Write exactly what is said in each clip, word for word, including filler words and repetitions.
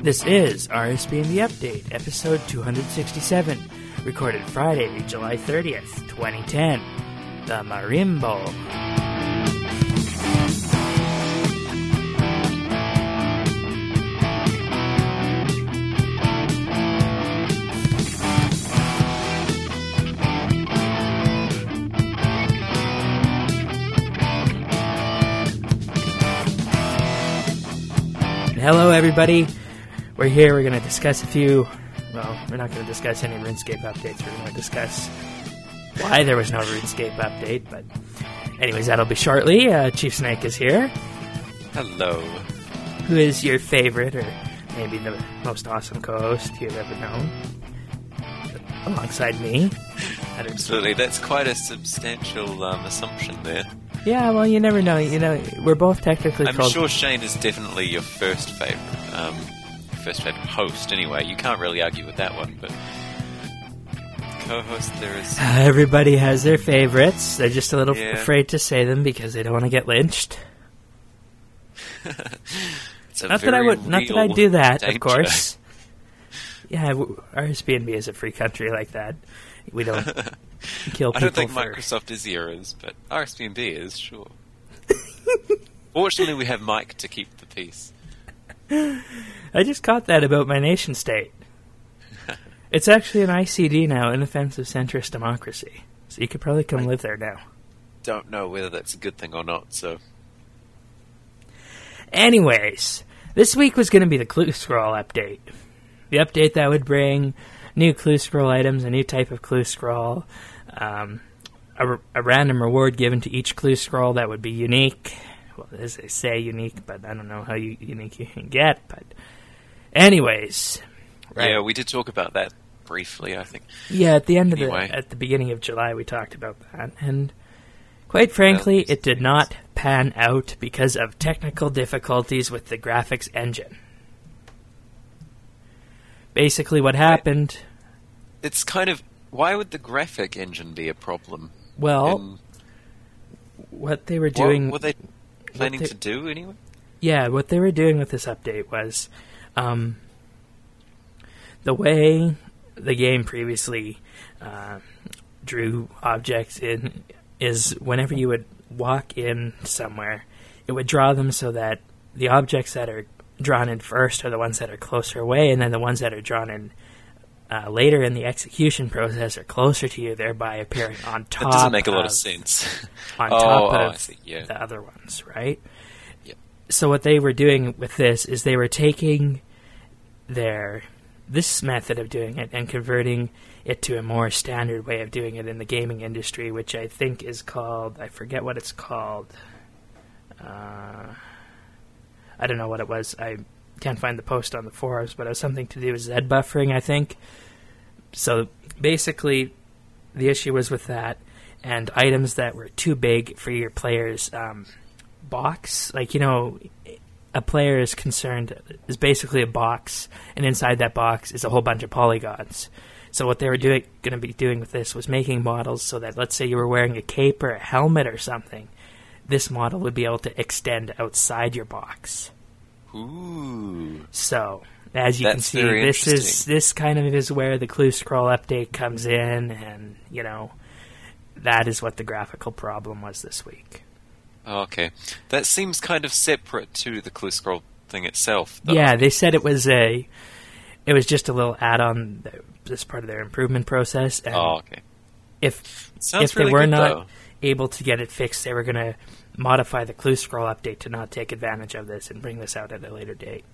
This is R S B N The Update, episode two hundred sixty-seven, recorded Friday, July thirtieth, twenty ten. The Marimbo. Hello, everybody. We're here. We're going to discuss a few. Well, we're not going to discuss any RuneScape updates. We're going to discuss why there was no RuneScape update. But, anyways, that'll be shortly. Uh, Chief Snake is here. Hello. Who is your favorite, or maybe the most awesome co-host you've ever known? Alongside me. Absolutely. That's quite a substantial um, assumption there. Yeah, well, you never know. You know, we're both technically I'm called... sure Shane is definitely your first favourite. Um, first favourite host, anyway. You can't really argue with that one, but... Co-host, there is... Everybody has their favourites. They're just a little Yeah. afraid to say them because they don't want to get lynched. It's a Not that I very would. Not that I real do that, danger. of course. Yeah, w- R S B N B is a free country like that. We don't kill people I don't think for... Microsoft is is, but R S B N B is, sure. Fortunately, we have Mike to keep the peace. I just caught that about my nation state. It's actually an I C D now, an offensive centrist democracy. So you could probably come I live there now. Don't know whether that's a good thing or not, so... Anyways, this week was going to be the Clue Scroll update. The update that would bring new Clue Scroll items, a new type of Clue Scroll, um, a, a random reward given to each Clue Scroll that would be unique. Well, as they say, unique, but I don't know how you, unique you can get. But anyways, right. Yeah, we did talk about that briefly, I think. Yeah, at the end Anyway. of the at the beginning of July, we talked about that, and quite frankly, Well, it did not pan out because of technical difficulties with the graphics engine. Basically, what happened... It's kind of... Why would the graphic engine be a problem? Well, In- what they were doing... What were they planning they- to do, anyway? Yeah, what they were doing with this update was... Um, the way the game previously uh, drew objects in is whenever you would walk in somewhere, it would draw them so that the objects that are drawn in first are the ones that are closer away, and then the ones that are drawn in uh, later in the execution process are closer to you, thereby appearing on top. That doesn't make a lot of, of sense. on oh, top oh, of I see. Yeah. the other ones, right? Yep. So what they were doing with this is they were taking their this method of doing it and converting it to a more standard way of doing it in the gaming industry, which I think is called, I forget what it's called. Uh, I don't know what it was. I can't find the post on the forums, but it was something to do with Z buffering, I think. So basically, the issue was with that, and items that were too big for your player's um, box. Like, you know, a player is concerned, is basically a box, and inside that box is a whole bunch of polygons. So what they were doing, going to be doing with this was making models so that, let's say you were wearing a cape or a helmet or something, this model would be able to extend outside your box. Ooh. So, as you That's can see, very this is interesting. this kind of is where the Clue Scroll update comes in, and, you know, that is what the graphical problem was this week. Oh, okay. That seems kind of separate to the Clue Scroll thing itself, though. Yeah, they said it was a, it was just a little add-on that- as part of their improvement process. And Oh, okay. if Sounds if they really were good, not though. able to get it fixed, they were going to modify the Clue Scroll update to not take advantage of this and bring this out at a later date.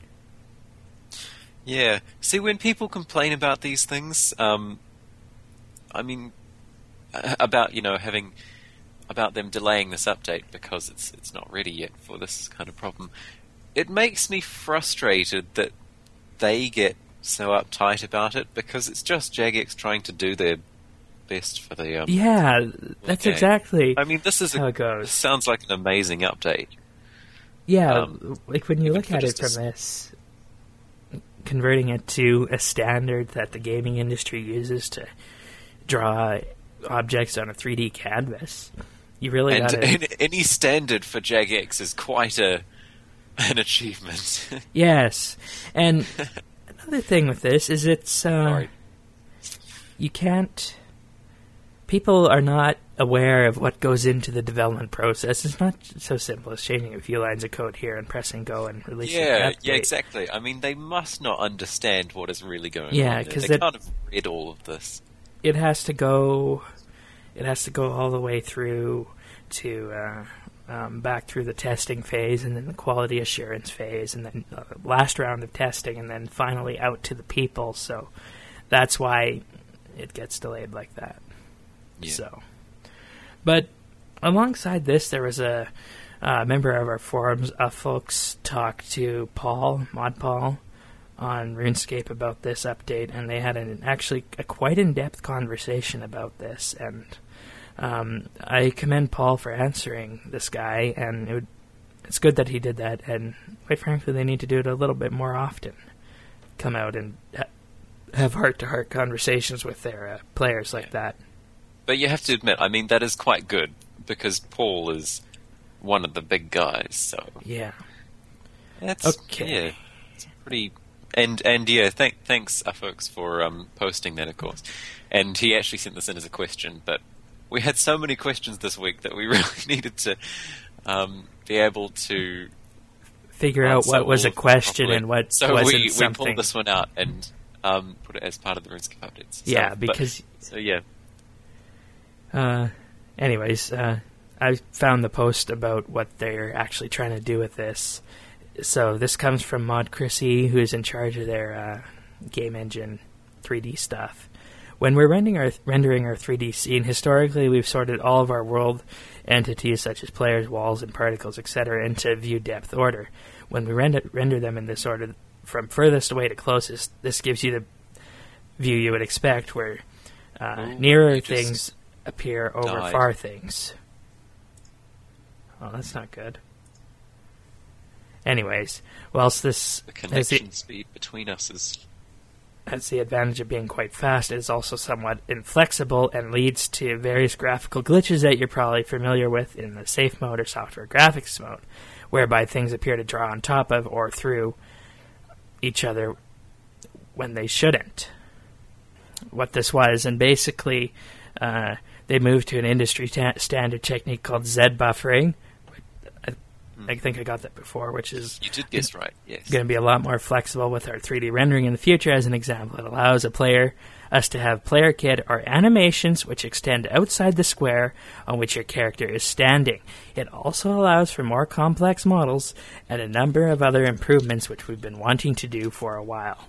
Yeah. See, when people complain about these things, um, I mean, uh, about, you know, having, about them delaying this update because it's it's not ready yet for this kind of problem, it makes me frustrated that they get so uptight about it, because it's just Jagex trying to do their best for the um Yeah, that's game. exactly I mean, this is how a, it goes. This sounds like an amazing update. Yeah, um, like when you even look for at it just a from s- this, converting it to a standard that the gaming industry uses to draw objects on a three D canvas, you really And, gotta... and any standard for Jagex is quite a an achievement. Yes, and another thing with this is it's uh, Sorry. you can't. People are not aware of what goes into the development process. It's not so simple as changing a few lines of code here and pressing go and releasing an Yeah, update. yeah, exactly. I mean, they must not understand what is really going Yeah, on. 'cause They that- can't have read all of this. It has to go. It has to go all the way through to uh, um, back through the testing phase, and then the quality assurance phase, and then uh, last round of testing, and then finally out to the people. So that's why it gets delayed like that. Yeah. So, but alongside this, there was a uh, member of our forums, uh, folks, talked to Paul, Mod Paul, on RuneScape about this update, and they had an actually a quite in-depth conversation about this. And um, I commend Paul for answering this guy, and it would, it's good that he did that. And quite frankly, they need to do it a little bit more often. Come out and ha- have heart-to-heart conversations with their uh, players like that. But you have to admit, I mean, that is quite good, because Paul is one of the big guys, so... Yeah. That's, Okay. Yeah, it's pretty... And, and yeah, th- thanks, uh, folks, for um, posting that, of course. And he actually sent this in as a question, but we had so many questions this week that we really needed to um, be able to... Figure out answer what was all a of them question properly. and what so wasn't we, we something. pulled this one out and um, put it as part of the RuneScape updates. So, Yeah, but- because... so, yeah. Uh, anyways, uh, I found the post about what they're actually trying to do with this. So this comes from Mod Chrissy, who is in charge of their uh, game engine three D stuff. When we're rendering our, rendering our three D scene, historically we've sorted all of our world entities, such as players, walls, and particles, et cetera, into view depth order. When we render, render them in this order, from furthest away to closest, this gives you the view you would expect, where uh, Ooh, nearer you just things appear over died. far things. Oh, that's not good. Anyways, whilst this The has the, connection speed between us is... has the advantage of being quite fast, it is also somewhat inflexible and leads to various graphical glitches that you're probably familiar with in the safe mode or software graphics mode, whereby things appear to draw on top of or through each other when they shouldn't. What this was, and basically uh, they moved to an industry ta- standard technique called Z buffering. I, I think I got that before, which is You did guess right, yes. going to be a lot more flexible with our three D rendering in the future. As an example, it allows a player us to have player kit or animations which extend outside the square on which your character is standing. It also allows for more complex models and a number of other improvements which we've been wanting to do for a while.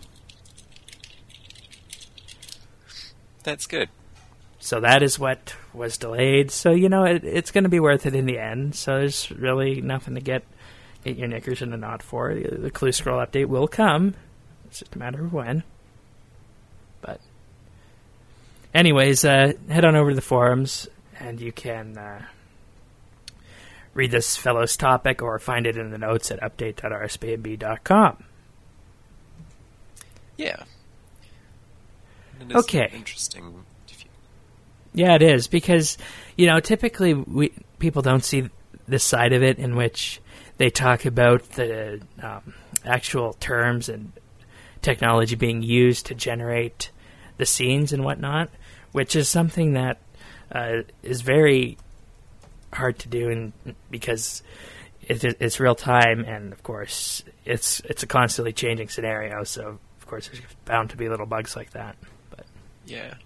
That's good. So that is what was delayed. So, you know, it, it's going to be worth it in the end. So there's really nothing to get, get your knickers in a knot for. The, the Clue Scroll update will come. It's just a matter of when. But anyways, uh, head on over to the forums and you can uh, read this fellow's topic or find it in the notes at update dot r s b n b dot com. Yeah. And it's Okay. Interesting. If you- Yeah, it is, because, you know, typically we people don't see this side of it in which they talk about the um, actual terms and technology being used to generate the scenes and whatnot, which is something that uh, is very hard to do, and because it, it's real time, and of course it's it's a constantly changing scenario. So of course there's bound to be little bugs like that. But Yeah.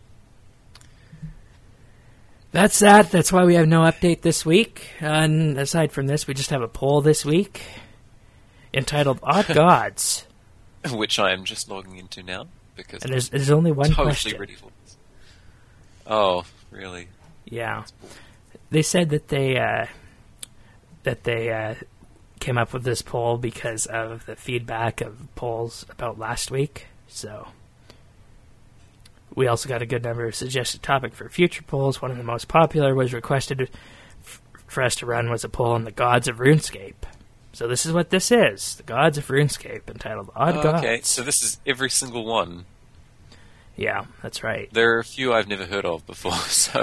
that's that. That's why we have no update this week. Uh, and aside from this, we just have a poll this week entitled "Odd Gods," Which I am just logging into now because and there's there's only one I'm totally question. ready for this. Oh, really? Yeah, they said that they uh, that they uh, came up with this poll because of the feedback of polls about last week. So we also got a good number of suggested topic for future polls. One of the most popular was requested f- for us to run was a poll on the gods of RuneScape. So this is what this is: the gods of RuneScape, entitled "Odd Oh, Gods." okay, so this is every single one. Yeah, that's right. There are a few I've never heard of before, so...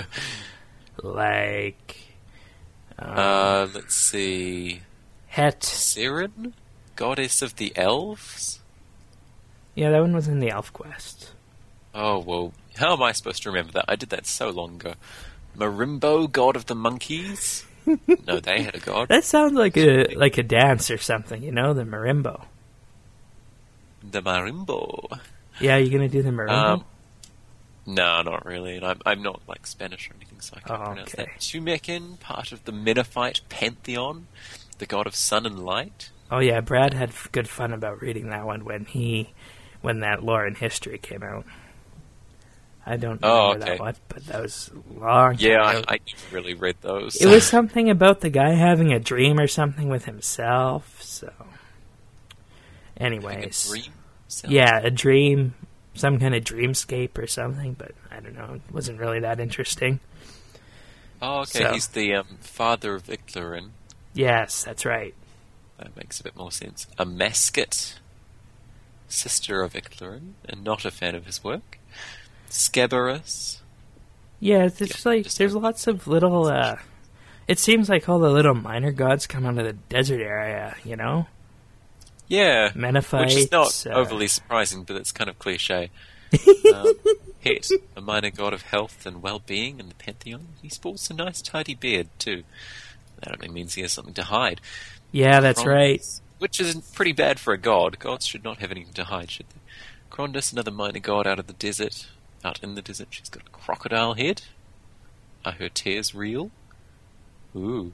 Like um, Uh, let's see... Het. Siren? goddess of the elves? Yeah, that one was in the ElfQuest. Oh, well, how am I supposed to remember that? I did that so long ago. Marimbo, god of the monkeys? No, they had a god. That sounds like a like a dance or something, you know, the marimbo. The marimbo. Yeah, you gonna do the marimbo? Um, no, not really. And I'm, I'm not like Spanish or anything, so I can't Oh, pronounce okay. that. Tumekin, part of the Mennephite pantheon, the god of sun and light. Oh yeah, Brad had f- good fun about reading that one when he when that Lore and History came out. I don't Oh, remember okay. that one, but that was a long time Yeah, I, ago. I never really read those. It was something about the guy having a dream or something with himself. So, Having a anyways, dream? Sounds- yeah, a dream, some kind of dreamscape or something. But I don't know, it wasn't really that interesting. Oh, okay. So- He's the um, father of Ictlarin. Yes, that's right. That makes a bit more sense. A Masket, sister of Ictlarin, and not a fan of his work. Scabarus. Yeah, it's just Yeah, like just there's a- lots of little. Uh, it seems like all the little minor gods come out of the desert area, you know, Yeah, Menephites. which is not uh, overly surprising, but it's kind of cliche. um, Het, a minor god of health and well-being in the pantheon. He sports a nice tidy beard, too. That only means he has something to hide. Yeah, that's Cronus, right. Which is pretty bad for a god. Gods should not have anything to hide, should they? Crondus, another minor god out of the desert. Out in the desert, she's got a crocodile head. Are her tears real? Ooh.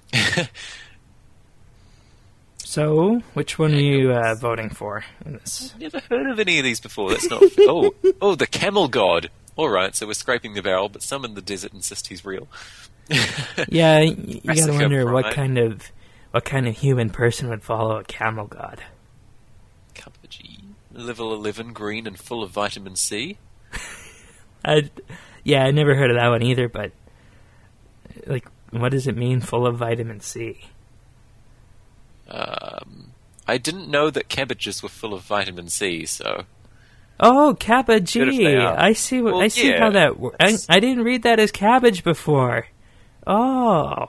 So, which one are Yeah, you it uh, was- voting for in this? Never heard of any of these before. That's not. oh, oh, the camel god. All right, so we're scraping the barrel, but some in the desert insist he's real. Yeah, y- you gotta Brassica wonder what Pride. kind of what kind of human person would follow a camel god. Cabbagee. Level eleven, green and full of vitamin C. I, yeah, I never heard of that one either. But like, what does it mean? Full of vitamin C? Um, I didn't know that cabbages were full of vitamin C, so Oh, Good if cabbagee! they are. I see. What Well, I see yeah, how that. Wor- I, it's- I didn't read that as cabbage before. Oh,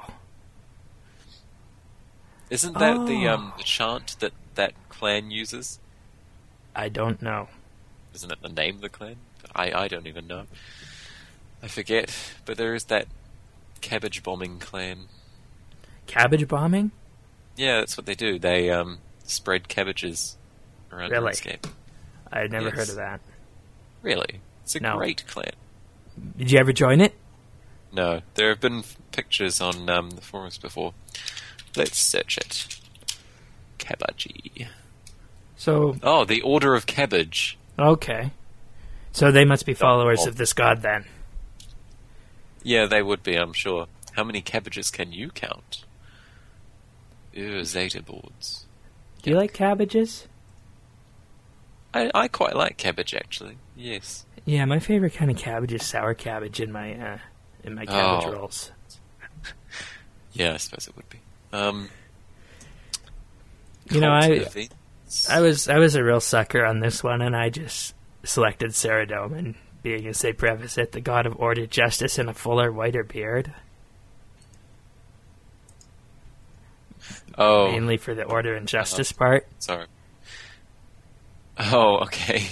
isn't that the Oh. um the chant that that clan uses? I don't know. Isn't it the name of the clan? I I don't even know. I forget, but there is that cabbage bombing clan. Cabbage bombing? Yeah, that's what they do. They um spread cabbages around the Really? landscape. I'd never Yes. heard of that. Really, it's a No. great clan. Did you ever join it? No, there have been f- pictures on um, the forums before. Let's search it. Cabbagee. So Oh, the Order of Cabbage. okay. So they must be followers Oh. of this god then. Yeah, they would be, I'm sure. How many cabbages can you count? Ew, Zeta boards. Do you like cabbages? I, I quite like cabbage, actually. Yes. Yeah, my favorite kind of cabbage is sour cabbage in my uh, in my cabbage Oh. rolls. Yeah, I suppose it would be. Um, You know, cult I events. I was I was a real sucker on this one, and I just selected Saradomin, being as they preface it, the god of order, justice, and a fuller, whiter beard, Oh, mainly for the order and justice part. sorry. Oh, okay.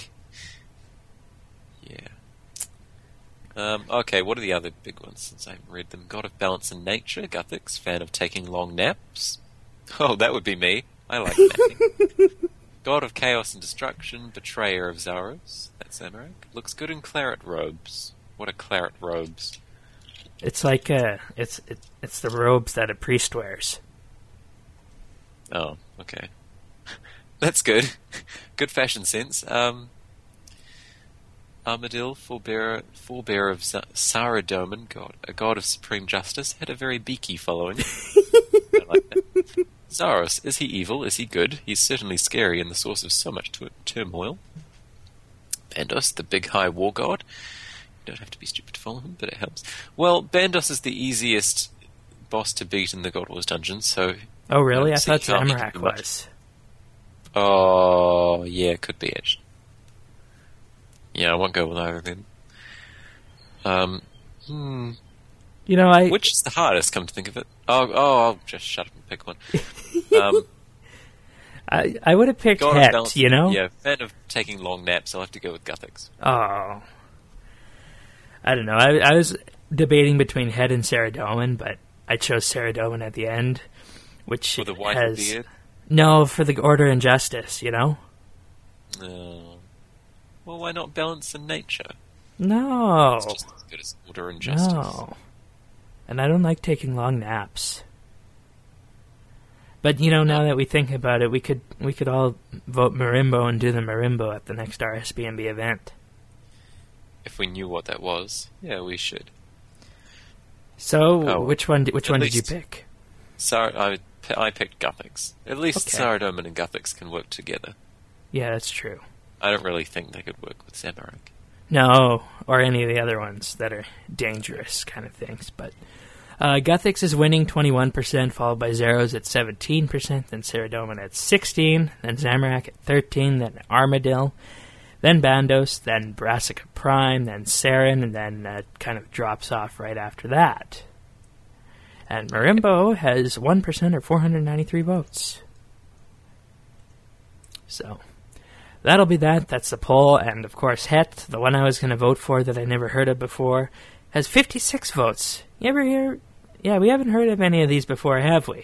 Yeah. Um, okay, what are the other big ones since I haven't read them? God of Balance and Nature, Guthix, fan of taking long naps. Oh, that would be me. I like napping. God of Chaos and Destruction, Betrayer of Zaros. That's Amarak. Looks good in claret robes. What are claret robes? It's like uh, it's it, it's the robes that a priest wears. Oh, okay. That's good. Good fashion sense. Um, Armadil, forebearer, forebearer of Z- Saradomin, god, a god of supreme justice, had a very beaky following. I like that. Zaros, is he evil? Is he good? He's certainly scary and the source of so much tu- turmoil. Bandos, the big high war god. You don't have to be stupid to follow him, but it helps. Well, Bandos is the easiest boss to beat in the God Wars dungeon, so... Oh, really? I See, thought can't make Zamorak too much. was. Oh, yeah, could be Edge. Yeah, I won't go with either of them. Um, hmm. You know, I Which is the hardest, come to think of it? Oh, oh, I'll just shut up and pick one. Um, I I would have picked God of Het, balance- you know? Yeah, fan of taking long naps, I'll have to go with Guthix. Oh. I don't know. I, I was debating between Het and Saradomin, but I chose Saradomin at the end, which For the whiter has... beard? No, for the order and justice, you know? No. Well, why not balance in nature? No. It's just as good as order and justice. No. And I don't like taking long naps. But, you know, now that we think about it, we could we could all vote Marimbo and do the Marimbo at the next R S B M B event. If we knew what that was, yeah, we should. So, Oh, which one did, which at one did you least- pick? Sar- I, I picked Guthix. At least Okay. Saradomin and Guthix can work together. Yeah, that's true. I don't really think they could work with Zamorak. No, or any of the other ones that are dangerous kind of things. But uh, Guthix is winning twenty-one percent, followed by Zeros at seventeen percent, then Saradomin at sixteen percent, then Zamorak at thirteen percent, then Armadil, then Bandos, then Brassica Prime, then Saren, and then uh, kind of drops off right after that. And Marimbo has one percent or four hundred ninety-three votes. So, that'll be that. That's the poll. And, of course, Het, the one I was going to vote for that I never heard of before, has fifty-six votes. You ever hear... Yeah, we haven't heard of any of these before, have we?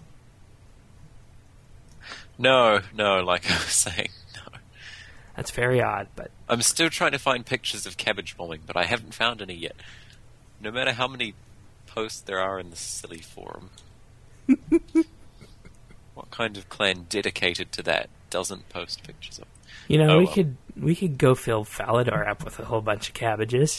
No, no, like I was saying, no. That's very odd, but... I'm still trying to find pictures of cabbage bombing, but I haven't found any yet. No matter how many posts there are in this silly forum. What kind of clan dedicated to that doesn't post pictures of? You know, Oh, we well. could we could go fill Falador up with a whole bunch of cabbages.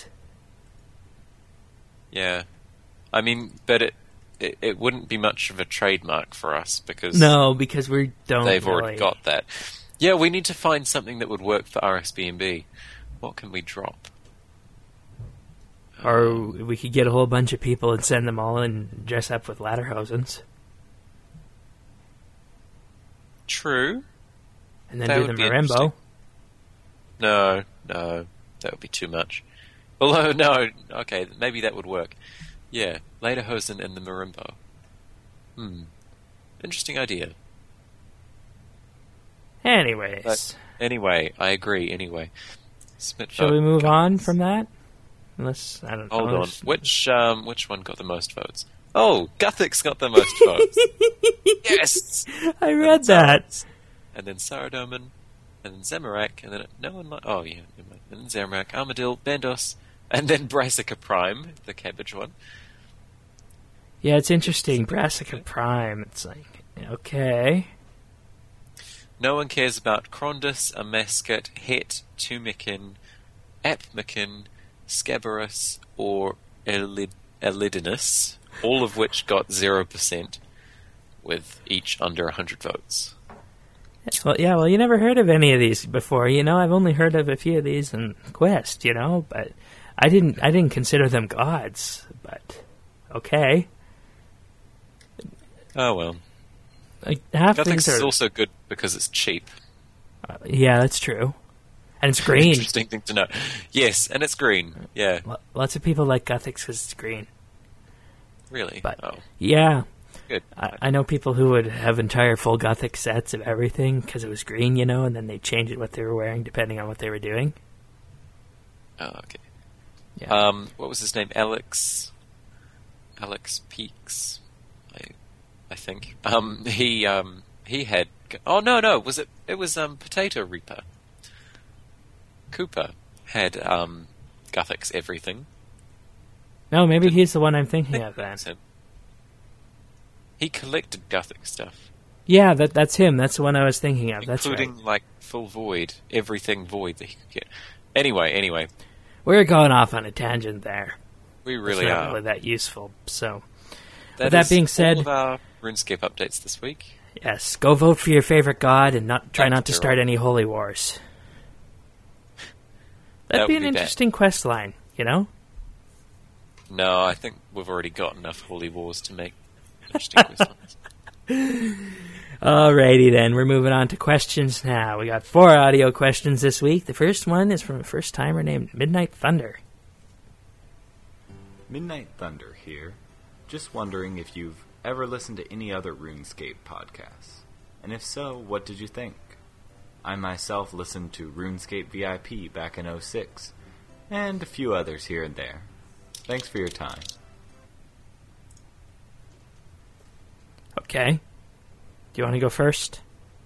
Yeah. I mean, but it, it it wouldn't be much of a trademark for us because No, because we don't they've really... already got that. Yeah, we need to find something that would work for R S B M B. What can we drop? Or we could get a whole bunch of people and send them all and dress up with Ladderhosens. True. And then That do would the be Marimbo. interesting. No, no, that would be too much. Although, no, okay, maybe that would work. Yeah, Lederhosen and the Marimbo. Hmm. Interesting idea. Anyways, But anyway, I agree, anyway. Smith shall vote we move Guthix. on from that? Unless, I don't know. Hold on. unless- Which um, which one got the most votes? Oh, Guthix got the most votes. Yes! I And read then that. Zarans, And then Saradomin, and then Zamorak, and then no one like. Oh, yeah, never mind. And then Zamorak, Armadil, Bandos, and then Brassica Prime, the cabbage one. Yeah, it's interesting. Brassica Prime. It's like, okay. No one cares about Krondus, Amasket, Het, Tumikin, Apmikin, Scabarus, or Elid- Elidinus, all of which got zero percent, with each under one hundred votes. Well, yeah, well, you never heard of any of these before. You know, I've only heard of a few of these in Quest, you know, but I didn't I didn't consider them gods, but okay. Oh well. Like, half Guthix these is are... also good because it's cheap. uh, yeah, that's true. And it's green. Interesting thing to know. Yes, and it's green. Yeah, Lo- Lots of people like Guthix because it's green. really. But- oh, Yeah, good. I, I know people who would have entire full Gothic sets of everything because it was green, you know, and then they change it what they were wearing depending on what they were doing. Oh, okay. Yeah. Um, what was his name? Alex. Alex Peaks. I, I think. Um, he um he had. Oh no no was it it was um Potato Reaper. Cooper had um Guthix everything. No, maybe he's the one I'm thinking of then. That's him. He collected Gothic stuff, Yeah, that that's him. That's the one I was thinking of. That's including right. like full void, everything void that he could get. Anyway, anyway, We're going off on a tangent there. we really it's not are. really that useful. So, That with that is being said- all of our RuneScape updates this week. yes, go vote for your favorite god and not try Thank not to you, start Rob. any holy wars. That'd That be would an be bad. interesting quest line, you know? No, I think we've already got enough holy wars to make interesting questions. Alrighty then, we're moving on to questions now. We got four audio questions this week. The first one is from a first timer named Midnight Thunder. Midnight Thunder here. Just wondering if you've ever listened to any other RuneScape podcasts. And if so, what did you think? I myself listened to RuneScape V I P back in oh six, and a few others here and there. Thanks for your time. Okay. Do you want to go first?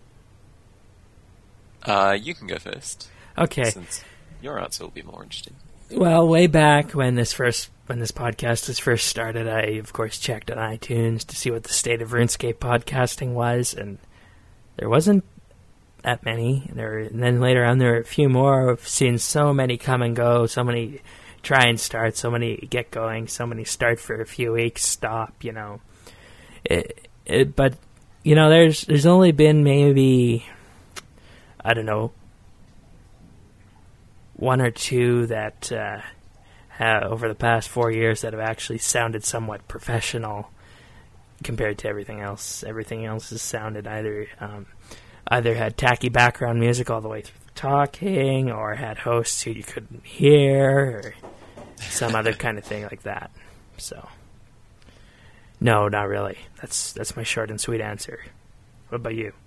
Uh, you can go first. Okay. Since your answer will be more interesting. Well, way back when this first when this podcast was first started, I of course checked on iTunes to see what the state of RuneScape podcasting was, and there wasn't that many. There, and then later on, there were a few more. I've seen so many come and go, so many try and start, so many get going, so many start for a few weeks, stop. You know, it, it, but you know, there's there's only been maybe I don't know. one or two that uh, have, over the past four years that have actually sounded somewhat professional compared to everything else. Everything else has sounded either um, either had tacky background music all the way through the talking, or had hosts who you couldn't hear, or some other kind of thing like that. So, no, not really. That's that's my short and sweet answer. What about you?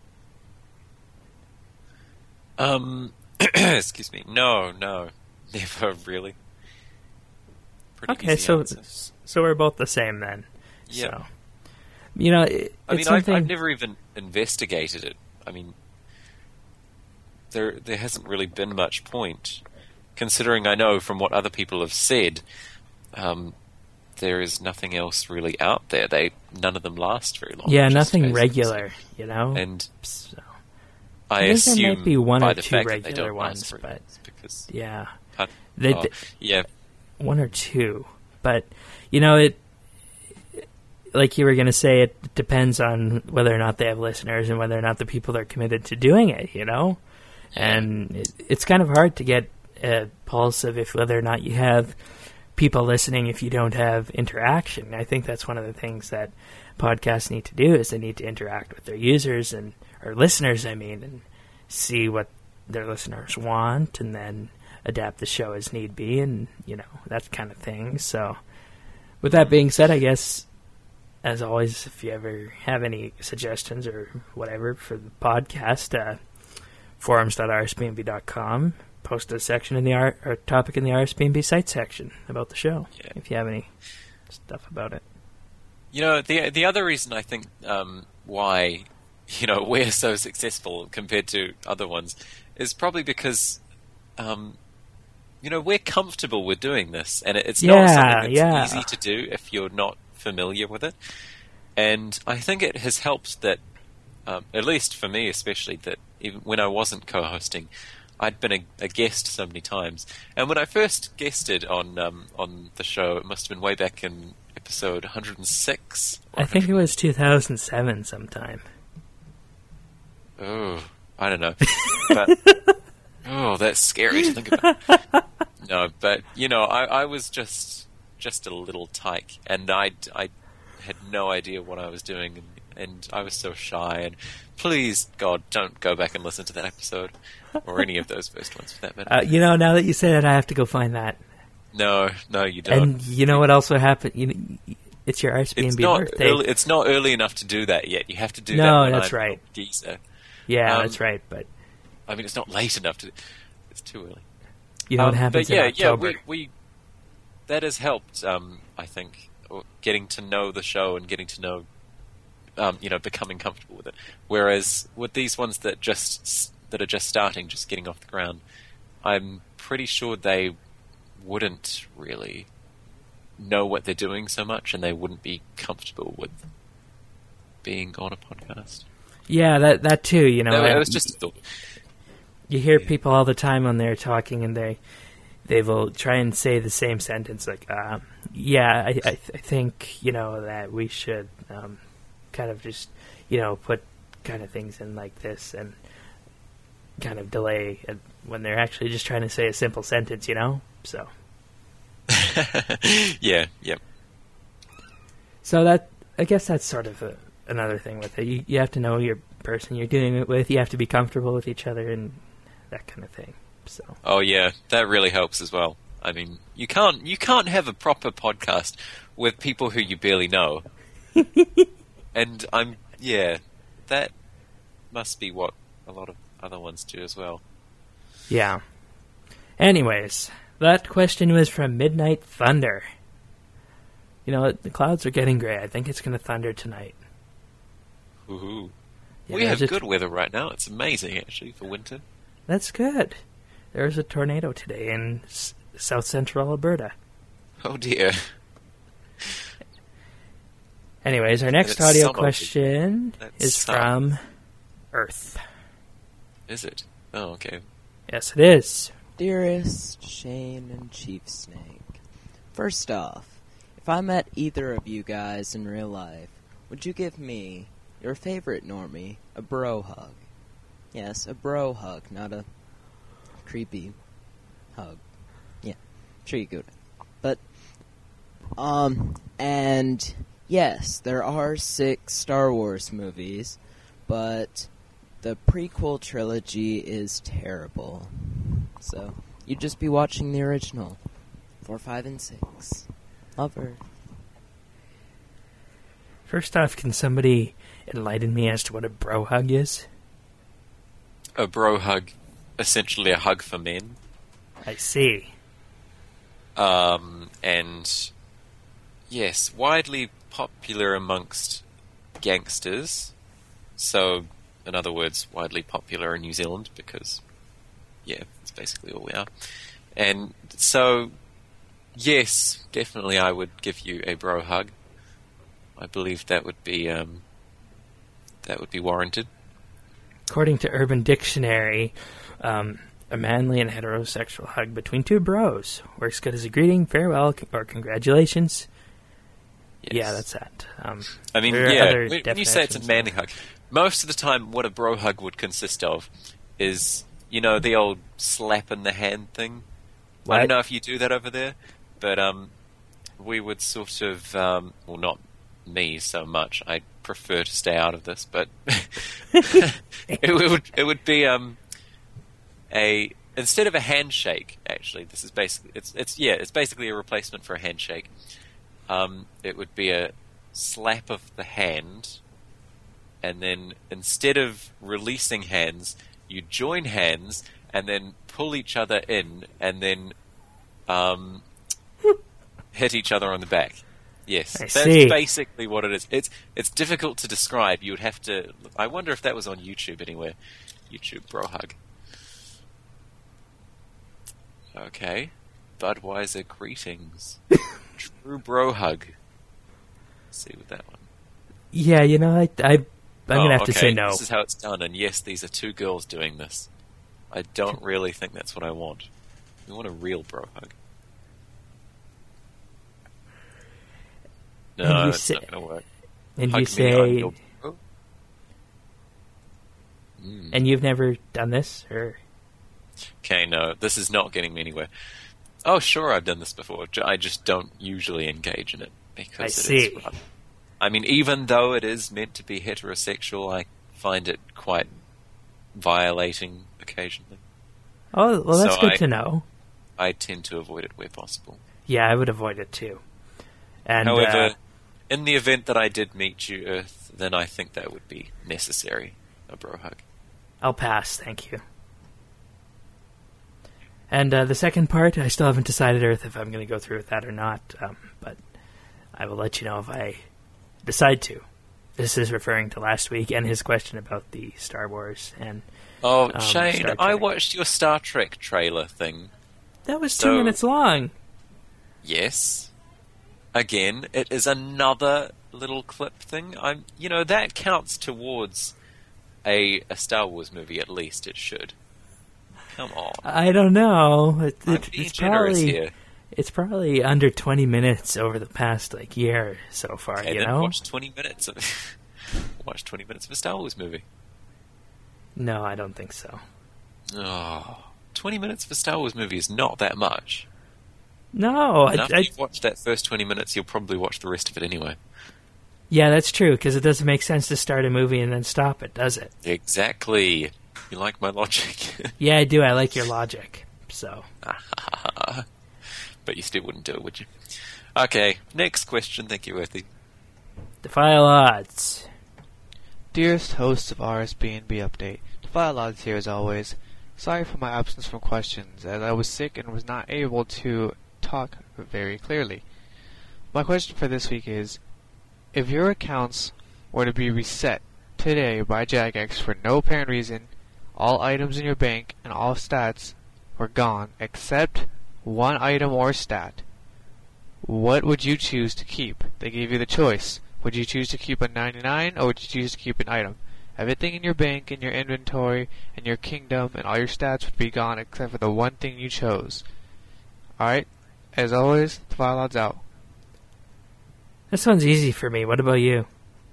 Um... Excuse me. No, no, never really. Pretty okay, easy so answer. so we're both the same then. Yeah. So, you know, it, I mean, it's I've, something... I've never even investigated it. I mean, there there hasn't really been much point, considering I know from what other people have said, um, there is nothing else really out there. They none of them last very long. Yeah, which is nothing crazy. regular, you know. And So, I, I think assume there might be one by or the two fact that they regular don't ones, last very but long, it's because yeah, uh, they, oh, they- yeah. one or two. But you know, it like you were going to say, it depends on whether or not they have listeners and whether or not the people are committed to doing it. You know, Yeah. and it, it's kind of hard to get a pulse of if whether or not you have people listening if you don't have interaction. I think that's one of the things that podcasts need to do is they need to interact with their users and or listeners, I mean, and see what their listeners want, and then adapt the show as need be, and you know, that kind of thing. So, with that being said, I guess as always, if you ever have any suggestions or whatever for the podcast, uh, forums dot r s b n b dot com. Post a section in the R or topic in the R S B N B site section about the show. Yeah. If you have any stuff about it. You know, the the other reason I think um, why you know we're so successful compared to other ones is probably because um, you know we're comfortable with doing this, and it, it's Yeah, not something that's yeah. easy to do if you're not familiar with it. And I think it has helped that, um, at least for me especially, that even when I wasn't co-hosting, I'd been a, a guest so many times. And when I first guested on um, on the show, it must have been way back in episode one hundred six. I think it was two thousand seven sometime. Oh, I don't know. But, oh, that's scary to think about. No, but, you know, I, I was just just a little tyke, and I, I had no idea what I was doing, and, and I was so shy, and please, God, don't go back and listen to that episode, or any of those first ones, for that matter. Uh, you know, now that you say that, I have to go find that. No, no, you don't. And you know what also happened? You know, it's your R S B N It's B not, birthday. early, it's not early enough to do that yet. You have to do No, that when that's I'm right. a geezer. Yeah, Um, that's right. But I mean, it's not late enough to... It's too early. you know what Um, happens but yeah, in October. yeah, we, we that has helped. Um, I think or getting to know the show and getting to know, um, you know, becoming comfortable with it. Whereas with these ones that just that are just starting, just getting off the ground, I'm pretty sure they wouldn't really know what they're doing so much, and they wouldn't be comfortable with being on a podcast. Yeah, that that too. You know, No, I- it was just a thought. you hear people all the time when they're talking, and they they will try and say the same sentence, like, uh, "Yeah, I, I, th- I think you know that we should um, kind of just you know put kind of things in like this and kind of delay it when they're actually just trying to say a simple sentence." You know, so yeah, yeah. so that I guess that's sort of a, another thing with it. You you have to know your person you're doing it with. You have to be comfortable with each other and that kind of thing. So. Oh yeah, that really helps as well. I mean, you can't you can't have a proper podcast with people who you barely know. And I'm yeah, that must be what a lot of other ones do as well. Yeah. Anyways, that question was from Midnight Thunder. You know, the clouds are getting gray. I think it's going to thunder tonight. Ooh. Yeah, we have there's a- good weather right now. It's amazing, actually, for winter. That's good. There was a tornado today in s- south central Alberta. Oh dear. Anyways, our next it's audio summer. question That's is summer. from Earth. Is it? Oh, okay. Yes, it is. Dearest Shane and Chief Snake, first off, if I met either of you guys in real life, would you give me, your favorite normie, a bro hug? Yes, a bro hug, not a creepy hug. Yeah, sure you could. But, um, and yes, there are six Star Wars movies, but the prequel trilogy is terrible. So, you'd just be watching the original. Four, five, and six. Love her. First off, can somebody enlighten me as to what a bro hug is? A bro hug, essentially a hug for men. I see. Um, and yes, widely popular amongst gangsters. So, in other words, widely popular in New Zealand because, yeah, that's basically all we are. And so, yes, definitely I would give you a bro hug. I believe that would be um, that would be warranted. According to Urban Dictionary, um, a manly and heterosexual hug between two bros works good as a greeting, farewell, c- or congratulations. Yes. Yeah, that's that. Um, I mean, there are yeah, other when, when you say it's a definitions. manly hug, most of the time what a bro hug would consist of is, you know, the old slap in the hand thing. I What? don't know if you do that over there, but um, we would sort of, um, well, not me so much. I prefer to stay out of this, but it would it would be um a instead of a handshake. Actually, this is basically it's it's yeah it's basically a replacement for a handshake. Um, it would be a slap of the hand, and then instead of releasing hands, you join hands and then pull each other in, and then um, hit each other on the back. Yes, I that's see. basically what it is. It's it's difficult to describe. You would have to. I wonder if that was on YouTube anywhere. YouTube bro hug. Okay, Budweiser greetings. True bro hug. Let's see with that one. Yeah, you know, I, I, I'm Oh, going to have to okay, say no. This is how it's done, and yes, these are two girls doing this. I don't really think that's what I want. We want a real bro hug. No, And you it's say- not going to work. And Hug you me, I'm say, your bro. Mm. and you've never done this? Or Okay, no, this is not getting me anywhere. Oh, sure, I've done this before. J- I just don't usually engage in it because I it see. is rather- I mean, even though it is meant to be heterosexual, I find it quite violating occasionally. Oh, well, that's So good I- to know. I tend to avoid it where possible. Yeah, I would avoid it too. And However, uh, in the event that I did meet you, Earth, then I think that would be necessary, a bro hug. I'll pass, thank you. And uh, the second part, I still haven't decided, Earth, if I'm going to go through with that or not. Um, but I will let you know if I decide to. This is referring to last week and his question about the Star Wars. And Oh, Um, Shane, Star I Trek. watched your Star Trek trailer thing. that was two So- minutes long. Yes. Again, it is another little clip thing. I'm, you know, that counts towards a a Star Wars movie. At least it should. Come on, I don't know. It, I'm it, being it's generous probably here. it's probably under twenty minutes over the past like year so far. Okay, you then know? watch twenty minutes of watch twenty minutes of a Star Wars movie. No, I don't think so. Oh, twenty minutes of a Star Wars movie is not that much. No, And I, after I, you've watched that first twenty minutes, you'll probably watch the rest of it anyway. yeah, that's true because it doesn't make sense to start a movie and then stop it, does it? Exactly. You like my logic? Yeah, I do. I like your logic. So, But you still wouldn't do it, would you? Okay, next question. Thank you, Earthy. defile odds. Dearest hosts of R S B N B Update, Firelogs here as always. Sorry for my absence from questions, as I was sick and was not able to talk very clearly. My question for this week is, if your accounts were to be reset today by Jagex for no apparent reason, all items in your bank and all stats were gone except one item or stat, what would you choose to keep? They gave you the choice. Would you choose to keep a ninety-nine, or would you choose to keep an item? Everything in your bank, in your inventory, and your kingdom, and all your stats would be gone except for the one thing you chose. Alright, as always, the Firelogs out. That sounds easy for me. What about you?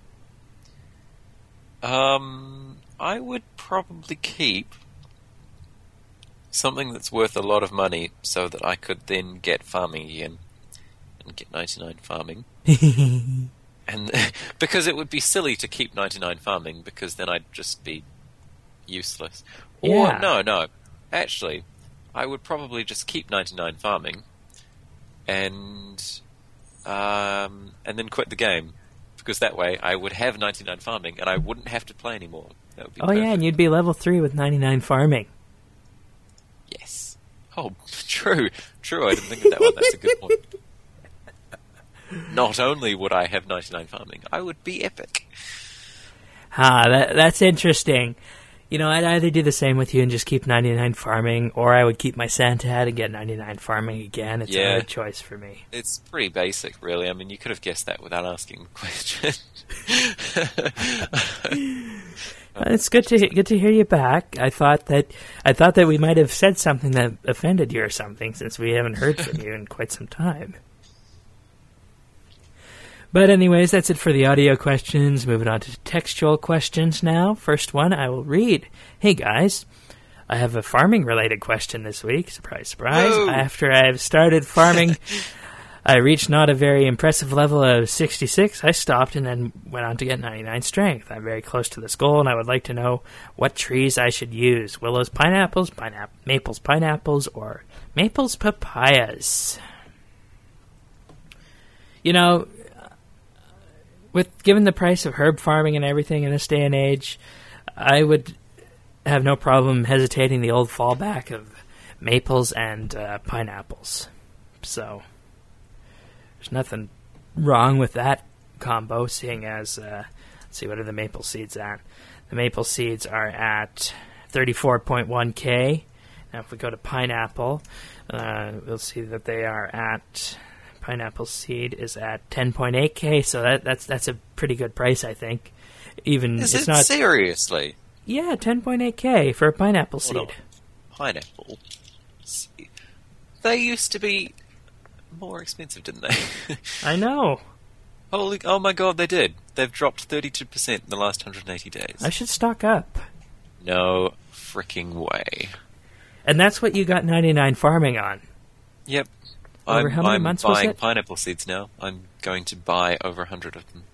Um, I would probably keep something that's worth a lot of money so that I could then get farming again and get ninety-nine farming. And because it would be silly to keep ninety-nine farming, because then I'd just be useless. Or, Yeah. no, no. Actually, I would probably just keep ninety-nine farming and um, and then quit the game. Because that way I would have ninety-nine farming and I wouldn't have to play anymore. That would be Oh perfect. yeah, and you'd be level three with ninety-nine farming. Yes. Oh, true. True, I didn't think of that one. That's a good point. Not only would I have ninety-nine farming, I would be epic. Ah, that, that's interesting. You know, I'd either do the same with you and just keep ninety-nine farming, or I would keep my Santa hat and get ninety-nine farming again. It's Yeah. a hard choice for me. It's pretty basic, really. I mean, you could have guessed that without asking the question. It's good to good to hear you back. I thought that I thought that we might have said something that offended you or something, since we haven't heard from you in quite some time. But anyways, that's it for the audio questions. Moving on to textual questions now. First one I will read. Hey guys, I have a farming related question this week. Surprise, surprise. Whoa. After I've started farming, I reached not a very impressive level of sixty-six. I stopped and then went on to get ninety-nine strength. I'm very close to this goal, and I would like to know what trees I should use. Willows, pineapples, pineapp- maples, pineapples, or maples, papayas. You know, with given the price of herb farming and everything in this day and age, I would have no problem hesitating the old fallback of maples and uh, pineapples. So there's nothing wrong with that combo, seeing as, uh, let's see, what are the maple seeds at? The maple seeds are at thirty-four point one K. Now if we go to pineapple, uh, we'll see that they are at... Pineapple seed is at ten point eight K, so that, that's that's a pretty good price, I think. Even Is it's it not seriously? yeah, ten point eight K for a pineapple Hold seed. on. Pineapple seed. They used to be more expensive, didn't they? I know. Holy! Oh my God, they did. They've dropped thirty-two percent in the last one hundred eighty days. I should stock up. No freaking way. And that's what you got ninety-nine farming on. Yep. Over I'm, how many I'm months was buying it? pineapple seeds now. I'm going to buy over a hundred of them.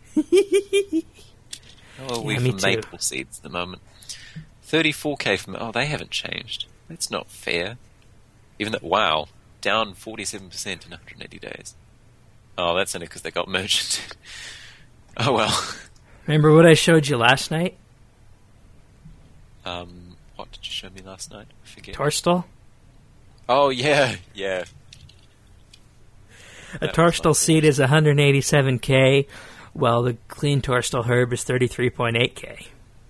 How are we Yeah, me for too. maple seeds at the moment? thirty-four K from... Oh, they haven't changed. That's not fair. Even though... Wow. Down forty-seven percent in one hundred eighty days. Oh, that's only because they got merchant. Oh, well. Remember what I showed you last night? Um, what did you show me last night? I forget. Torstal? Oh, yeah. Yeah. A That was Torstal fun. seed is one hundred eighty-seven K, while the clean Torstal herb is thirty-three point eight K.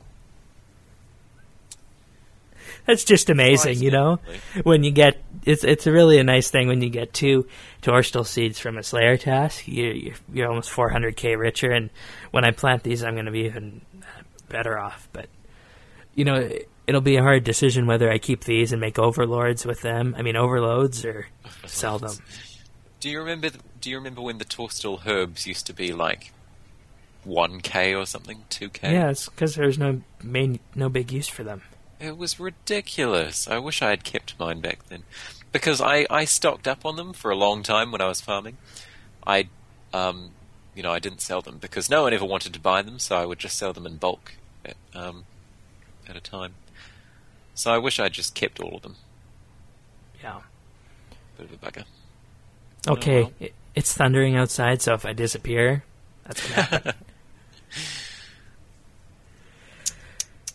That's just amazing, you know? When you get... It's it's a really a nice thing when you get two Torstal seeds from a Slayer task. You, you're, you're almost four hundred K richer, and when I plant these, I'm going to be even better off. But, you know, it, it'll be a hard decision whether I keep these and make overlords with them. I mean, overloads, or sell them. Do you remember? th- Do you remember when the Torstal herbs used to be like one K or something, two K? Yeah, it's because there's no main, no big use for them. It was ridiculous. I wish I had kept mine back then, because I, I stocked up on them for a long time when I was farming. I, um, you know, I didn't sell them because no one ever wanted to buy them, so I would just sell them in bulk at, um, at a time. So I wish I'd just kept all of them. Yeah. Bit of a bugger. Okay, Oh, well. it, it's thundering outside, so if I disappear, that's what happened.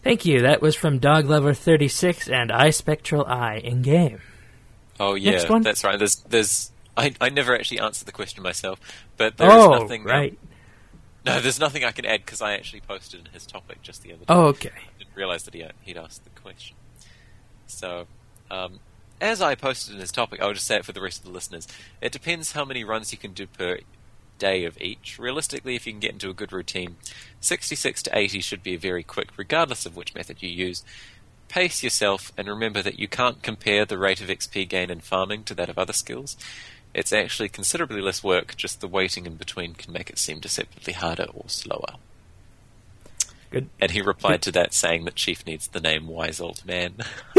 Thank you. That was from Dog Lover thirty-six and iSpectral Eye in game. Oh yeah, Next one? that's right. There's, there's. I, I never actually answered the question myself, but there's Oh, nothing. um, right. no, there's nothing I can add because I actually posted in his topic just the other day. Oh, okay. I didn't realise that he he'd asked the question. So, um, as I posted in his topic, I'll just say it for the rest of the listeners. It depends how many runs you can do per day of each. Realistically, if you can get into a good routine, sixty-six to eighty should be very quick, regardless of which method you use. Pace yourself, and remember that you can't compare the rate of X P gain in farming to that of other skills. It's actually considerably less work, just the waiting in between can make it seem deceptively harder or slower. Good. And he replied to that saying that Chief needs the name Wise Old Man.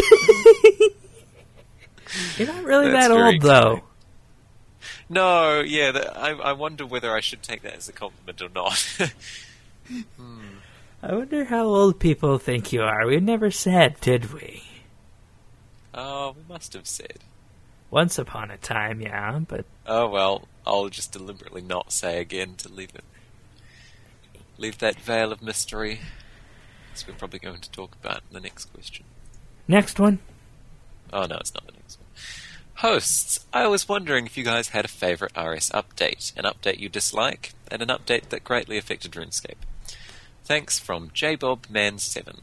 You're not really That's that very old, though. kind. No, yeah, that, I, I wonder whether I should take that as a compliment or not. hmm. I wonder how old people think you are. We never said, did we? Oh, we must have said. Once upon a time, yeah, but... Oh well, I'll just deliberately not say again to leave it, leave that veil of mystery. As we're probably going to talk about in the next question. Next one. Oh no, it's not the next one. Hosts, I was wondering if you guys had a favourite R S update, an update you dislike, and an update that greatly affected RuneScape. Thanks from J Bob Man seven.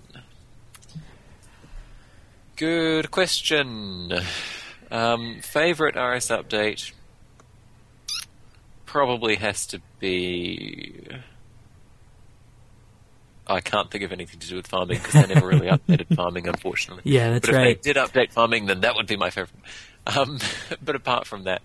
Good question. Um, favourite R S update probably has to be... I can't think of anything to do with farming because they never really updated farming, unfortunately. Yeah, that's but if right. they did update farming, then that would be my favourite. Um, but apart from that,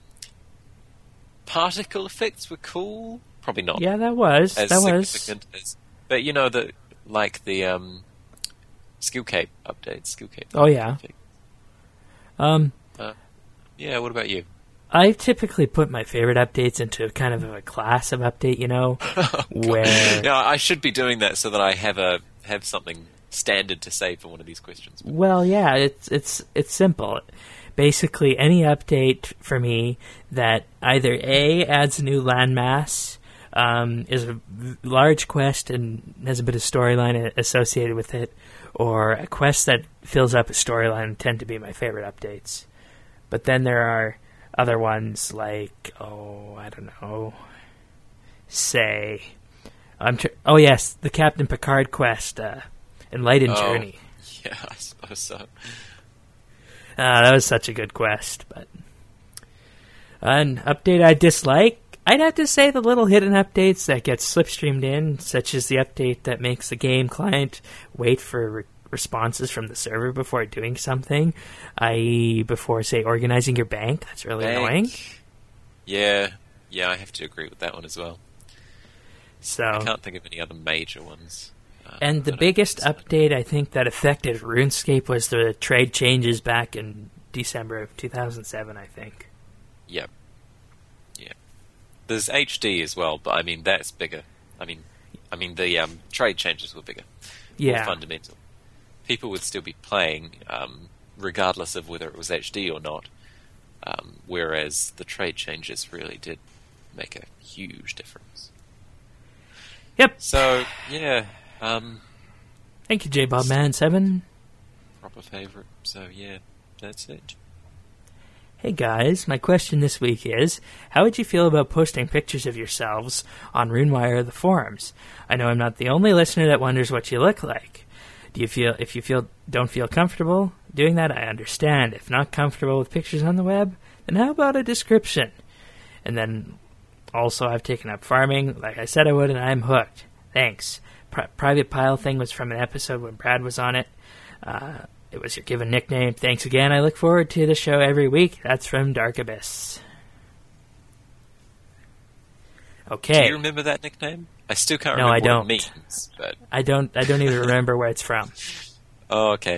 particle effects were cool. Probably not. Yeah, that was. as That was. significant as, but you know the like the um, skill cape updates. Skill cape. Oh, yeah. effect. Um, Yeah. What about you? I typically put my favorite updates into kind of a class of update, you know, where... Yeah, I should be doing that so that I have a have something standard to say for one of these questions. Well, yeah, it's it's it's simple. Basically, any update for me that either A, adds a new landmass, um, is a v- large quest and has a bit of storyline associated with it, or a quest that fills up a storyline tend to be my favorite updates. But then there are other ones like, oh, I don't know, say, I'm tr- oh yes, the Captain Picard quest, uh, Enlightened Oh. Journey. Yeah, I suppose so. Uh, that was such a good quest, but an update I dislike, I'd have to say the little hidden updates that get slipstreamed in, such as the update that makes the game client wait for re- responses from the server before doing something, that is before, say, organizing your bank. That's really Bank. annoying. Yeah, yeah, I have to agree with that one as well. So, I can't think of any other major ones. Uh, and the that I biggest dislike. update I think that affected RuneScape was the trade changes back in December of two thousand seven, I think. Yep. Yeah. There's H D as well, but I mean that's bigger. I mean, I mean the um, trade changes were bigger, Yeah. more fundamental. People would still be playing, um, regardless of whether it was H D or not. Um, whereas the trade changes really did make a huge difference. Yep. So yeah, um, Thank you, J Bob Man seven. proper favorite. So yeah, that's it. Hey guys, my question this week is, how would you feel about posting pictures of yourselves on RuneWire or the forums? I know I'm not the only listener that wonders what you look like. Do you feel, if you feel don't feel comfortable doing that, I understand. If not comfortable with pictures on the web, then how about a description? And then, also, I've taken up farming, like I said I would, and I'm hooked. Thanks. Pri- private pile thing was from an episode when Brad was on it. Uh, it was your given nickname. Thanks again. I look forward to the show every week. That's from Dark Abyss. Okay. Do you remember that nickname? I still can't No, remember I what it don't. means, but I don't. I don't even remember where it's from. oh, okay.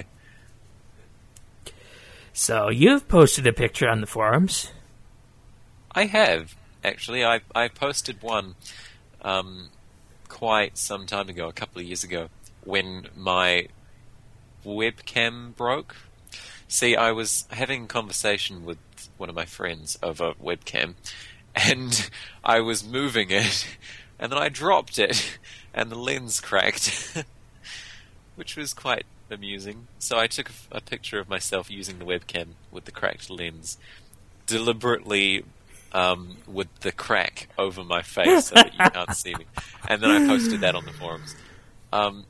So you've posted a picture on the forums. I have actually. I I posted one um, quite some time ago, a couple of years ago, when my webcam broke. See, I was having a conversation with one of my friends over webcam, and I was moving it, and then I dropped it, and the lens cracked. which was quite amusing. So I took a, a picture of myself using the webcam with the cracked lens, deliberately um, with the crack over my face so that you can't see me. And then I posted that on the forums. Um,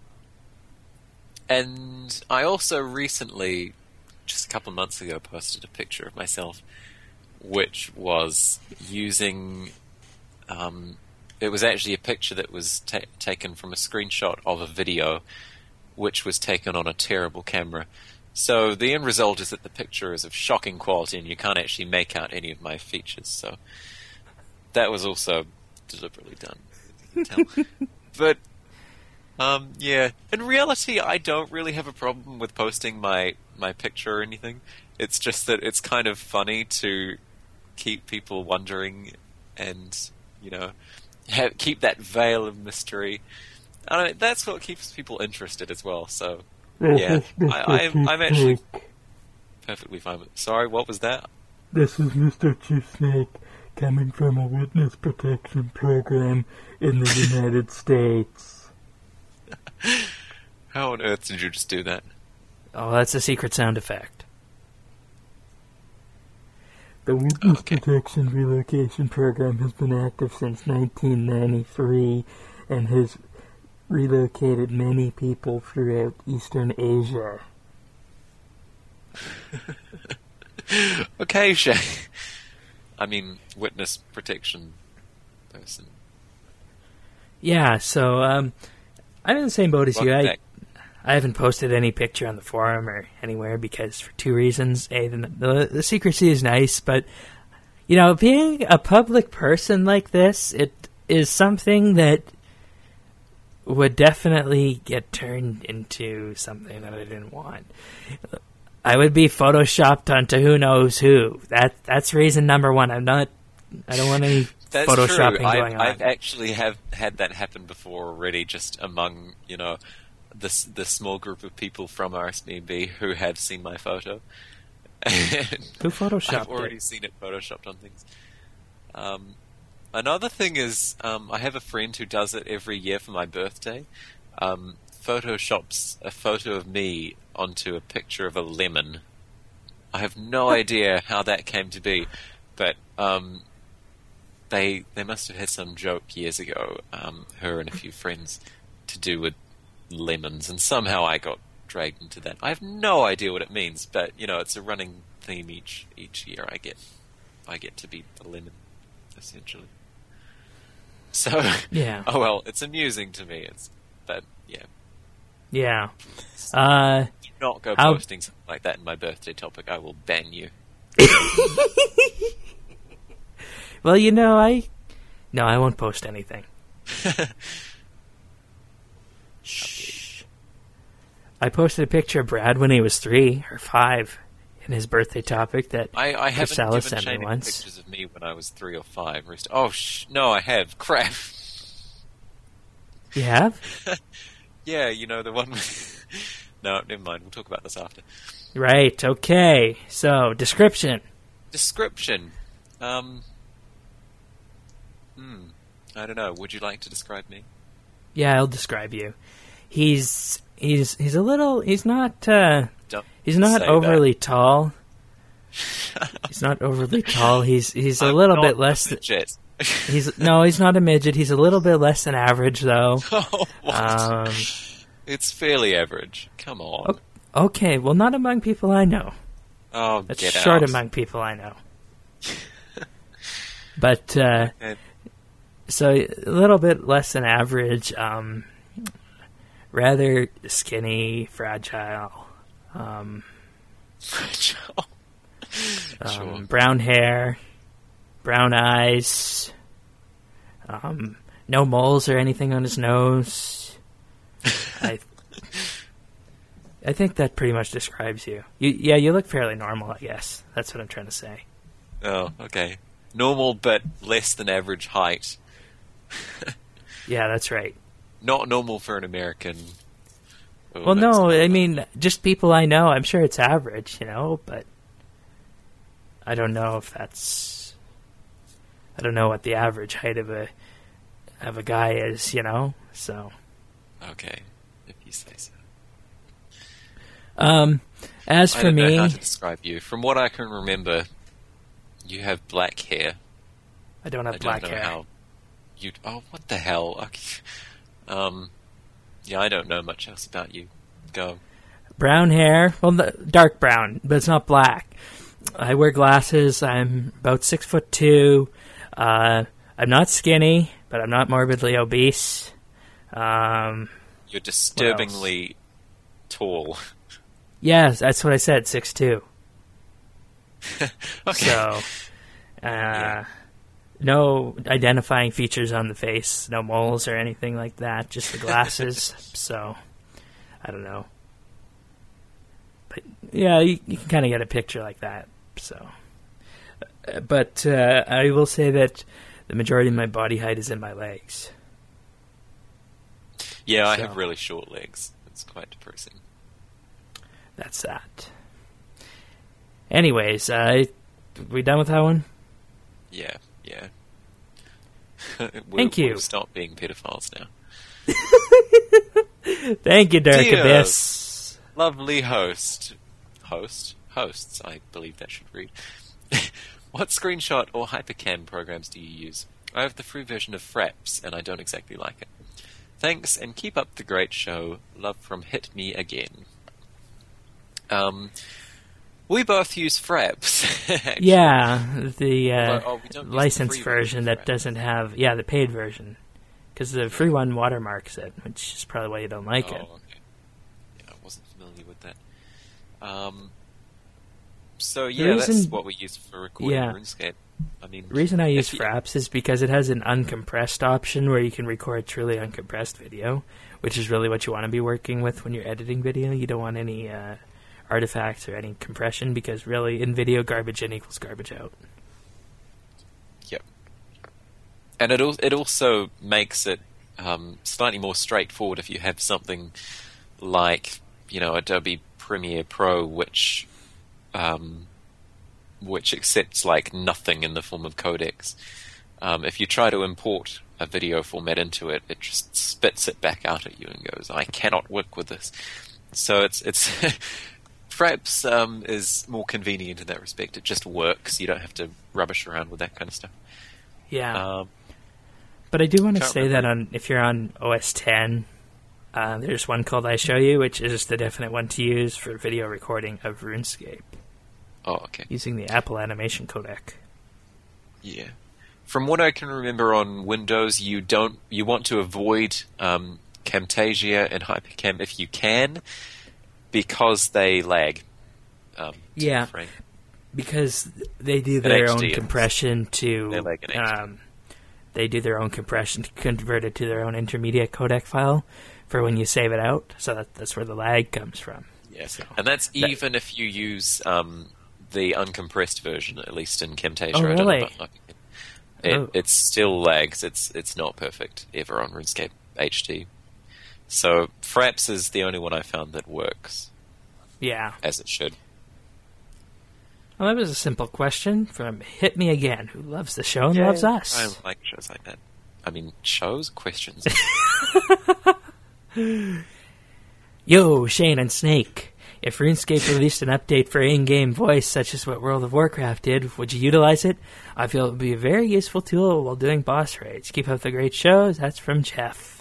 and I also recently, just a couple of months ago, posted a picture of myself, which was using... Um, it was actually a picture that was ta- taken from a screenshot of a video, which was taken on a terrible camera. So the end result is that the picture is of shocking quality and you can't actually make out any of my features. So that was also deliberately done, you can tell. But, um, yeah, in reality, I don't really have a problem with posting my, my picture or anything. It's just that it's kind of funny to keep people wondering and, you know, have, keep that veil of mystery. I don't know, that's what keeps people interested as well, so... Yeah, I, I'm, I'm actually perfectly fine with it. Sorry, what was that? This is Mister Chief Snake coming from a witness protection program in the United States. How on earth did you just do that? Oh, that's a secret sound effect. The Witness Okay. Protection Relocation Program has been active since nineteen ninety-three and has relocated many people throughout Eastern Asia. Okay, Shay. I mean, witness protection person. Yeah, so um, I'm in the same boat as you. Welcome I, back. I haven't posted any picture on the forum or anywhere because for two reasons. A, the, the, the secrecy is nice, but, you know, being a public person like this, it is something that would definitely get turned into something that I didn't want. I would be photoshopped onto who knows who. That That's reason number one. I'm not... I don't want any That's photoshopping true. going I've, on. I've actually have had that happen before already, just among, you know, the, s- the small group of people from R S B N B who have seen my photo. And Who photoshopped I've already it? seen it photoshopped on things. Um, another thing is, um, I have a friend who does it every year for my birthday. Um, photoshops a photo of me onto a picture of a lemon. I have no idea how that came to be, but um, they they must have had some joke years ago, um, her and a few friends, to do with lemons, and somehow I got dragged into that. I have no idea what it means, but you know, it's a running theme each each year. I get I get to be a lemon, essentially. So, Yeah. oh well, it's amusing to me. It's but yeah, Yeah. Uh, do not go How- posting something like that in my birthday topic. I will ban you. well, you know, I... No, I won't post anything. Shh. I posted a picture of Brad when he was three or five in his birthday topic that I, I haven't Priscilla given sent me Shane any once. pictures of me when I was three or five. Rest- Oh, sh- no, I have. Crap. You have? Yeah, you know, the one with... No, never mind. We'll talk about this after. Right, okay. So, description. Description. Um... Hmm. I don't know. Would you like to describe me? Yeah, I'll describe you. He's he's he's a little he's not uh Don't he's not say overly tall. He's not overly tall. He's he's a I'm little not bit a less th- midget. he's no, he's not a midget. He's a little bit less than average though. Oh, what? Um It's fairly average. Come on. Okay. Okay, well, not among people I know. Oh, That's get short out. among people I know. But, uh, Okay. so a little bit less than average, um, rather skinny, fragile, um, Sure. um, brown hair, brown eyes, um, no moles or anything on his nose. I I think that pretty much describes you. you. Yeah, you look fairly normal, I guess. That's what I'm trying to say. Oh, okay. Normal, but less than average height. Yeah, that's right. Not normal for an American. Oh, Well, that's no, not I enough. mean, just people I know. I'm sure it's average, you know, but I don't know if that's. I don't know what the average height of a of a guy is, you know. So Okay, if you say so. Um, as I for don't me, know how to describe you. From what I can remember, you have black hair. I don't have I black don't know hair. how you. Oh, what the hell? Okay. Um, yeah, I don't know much else about you. Go. Brown hair, well, the, dark brown, but it's not black. I wear glasses. I'm about six foot two. Uh, I'm not skinny, but I'm not morbidly obese. Um, You're disturbingly tall. yes, that's what I said. Six two. Okay. So, uh, Yeah. no identifying features on the face, no moles or anything like that. Just the glasses. So, I don't know. But yeah, you, you can kind of get a picture like that. So, uh, but uh, I will say that the majority of my body height is in my legs. Yeah, I So- have really short legs. It's quite depressing. That's that. Anyways, uh, we done with that one? Yeah, yeah. we'll, Thank you. We'll stop being pedophiles now. Thank you, Derek Dear Abyss. Lovely host. Host? Hosts, I believe that should read. What screenshot or hypercam programs do you use? I have the free version of Fraps, and I don't exactly like it. Thanks, and keep up the great show. Love from Hit Me Again. Um, we both use Fraps. actually. Yeah, the uh, Well, oh, we don't use the licensed free version version, that right? doesn't have, yeah, the paid version. Because the free one watermarks it, which is probably why you don't like Oh, it. okay. Yeah, I wasn't familiar with that. Um, so yeah, that's reason- what we use for recording yeah. RuneScape. I mean, The reason I use if you- Fraps is because it has an uncompressed option where you can record truly uncompressed video, which is really what you want to be working with when you're editing video. You don't want any uh, artifacts or any compression because really in video, garbage in equals garbage out. Yep. And it al- it also makes it um, slightly more straightforward if you have something like, you know, Adobe Premiere Pro, which um, which accepts like nothing in the form of codecs. Um, if you try to import a video format into it, it just spits it back out at you and goes, "I cannot work with this." So it's it's Fraps um, is more convenient in that respect. It just works. You don't have to rubbish around with that kind of stuff. Yeah. Um, But I do want to Can't say remember. that on if you're on O S ten, uh, there's one called I Show You, which is the definite one to use for video recording of RuneScape oh, okay. using the Apple Animation Codec. Yeah. From what I can remember on Windows, you don't you want to avoid um, Camtasia and Hypercam if you can, because they lag. Um, to the Yeah. frame. Because they do their own H D, it's- compression to They're like an H D. um, they do their own compression to convert it to their own intermediate codec file for when you save it out. So that, that's where the lag comes from. Yeah, So and that's that- even if you use um, the uncompressed version, at least in Camtasia. Oh, I don't know really? about Hypercam. It, Oh. it still lags. It's it's not perfect ever on RuneScape H D. So Fraps is the only one I found that works Yeah. as it should. Well, that was a simple question from Hit Me Again, who loves the show and loves us. I like shows like that. I mean, shows? Questions. Yo, Shane and Snake. If RuneScape released an update for in-game voice, such as what World of Warcraft did, would you utilize it? I feel it would be a very useful tool while doing boss raids. Keep up the great shows. That's from Jeff.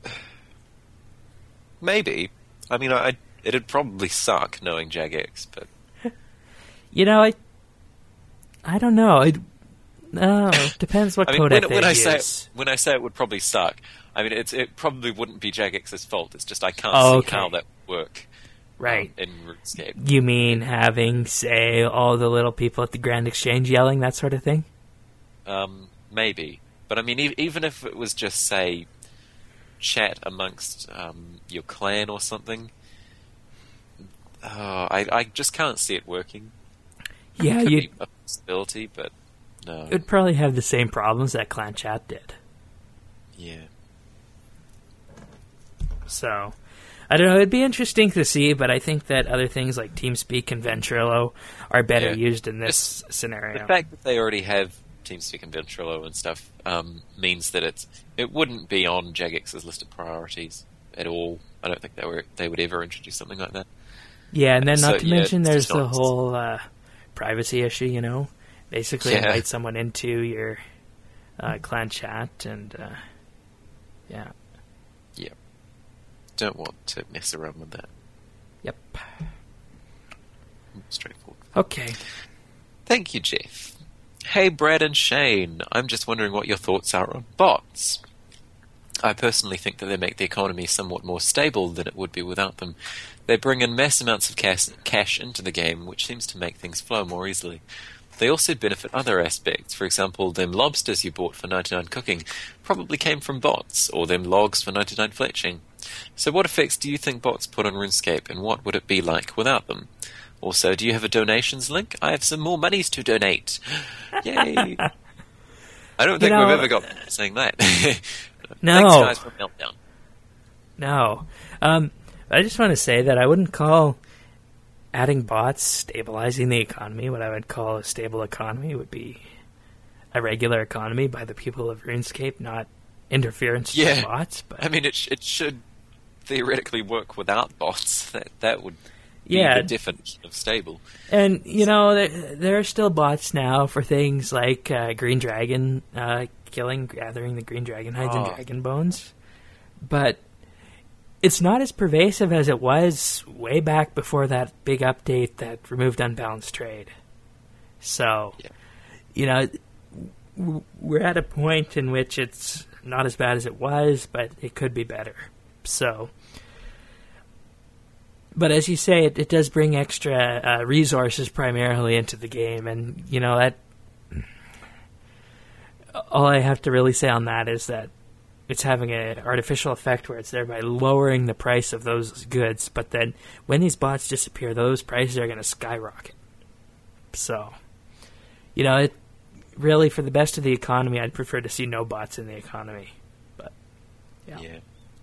Maybe. I mean, I, it'd probably suck knowing Jagex, but You know, I, I don't know. It, no, it depends what I mean, codec when, they when I use. say when I say it would probably suck, I mean it's, it probably wouldn't be Jagex's fault. It's just I can't Oh, see okay. how that would work. Right. Um, in RuneScape. You mean having, say, all the little people at the Grand Exchange yelling, that sort of thing? Um, maybe, but I mean, e- even if it was just say chat amongst um, your clan or something, oh, I I just can't see it working. Yeah, Could you be a possibility, but no. it would probably have the same problems that Clan Chat did. Yeah. So, I don't know. It'd be interesting to see, but I think that other things like TeamSpeak and Ventrilo are better Yeah. used in this scenario. The fact that they already have TeamSpeak and Ventrilo and stuff um, means that it's it wouldn't be on Jagex's list of priorities at all. I don't think they were they would ever introduce something like that. Yeah, and then not So, to yeah, mention it's there's just the not- whole uh, privacy issue, you know? Basically Yeah. invite someone into your uh, clan chat and, uh, yeah. Don't want to mess around with that. Yep. Straightforward. Okay. Thank you, Jeff. Hey, Brad and Shane. I'm just wondering what your thoughts are on bots. I personally think that they make the economy somewhat more stable than it would be without them. They bring in mass amounts of cash, cash into the game, which seems to make things flow more easily. They also benefit other aspects. For example, them lobsters you bought for ninety-nine cooking probably came from bots, or them logs for ninety-nine fletching. So what effects do you think bots put on RuneScape, and what would it be like without them? Also, do you have a donations link? I have some more monies to donate. Yay! I don't think know- we've ever got saying that. No. Thanks, guys, for Meltdown. No. Um, I just want to say that I wouldn't call adding bots stabilizing the economy. What I would call a stable economy would be a regular economy by the people of RuneScape, not interference Yeah. from bots. But I mean, it, sh- it should theoretically work without bots. That that would be yeah, the definition of stable. and you know there, there are still bots now for things like uh, Green Dragon uh, killing, gathering the Green Dragon hides and Oh. Dragon bones, but it's not as pervasive as it was way back before that big update that removed unbalanced trade. So, Yeah. you know, w- we're at a point in which it's not as bad as it was, but it could be better. So, but as you say, it, it does bring extra uh, resources primarily into the game, and you know that. All I have to really say on that is that it's having an artificial effect where it's thereby lowering the price of those goods, but then when these bots disappear, those prices are going to skyrocket. So, you know, it really, for the best of the economy, I'd prefer to see no bots in the economy. But, yeah. Yeah.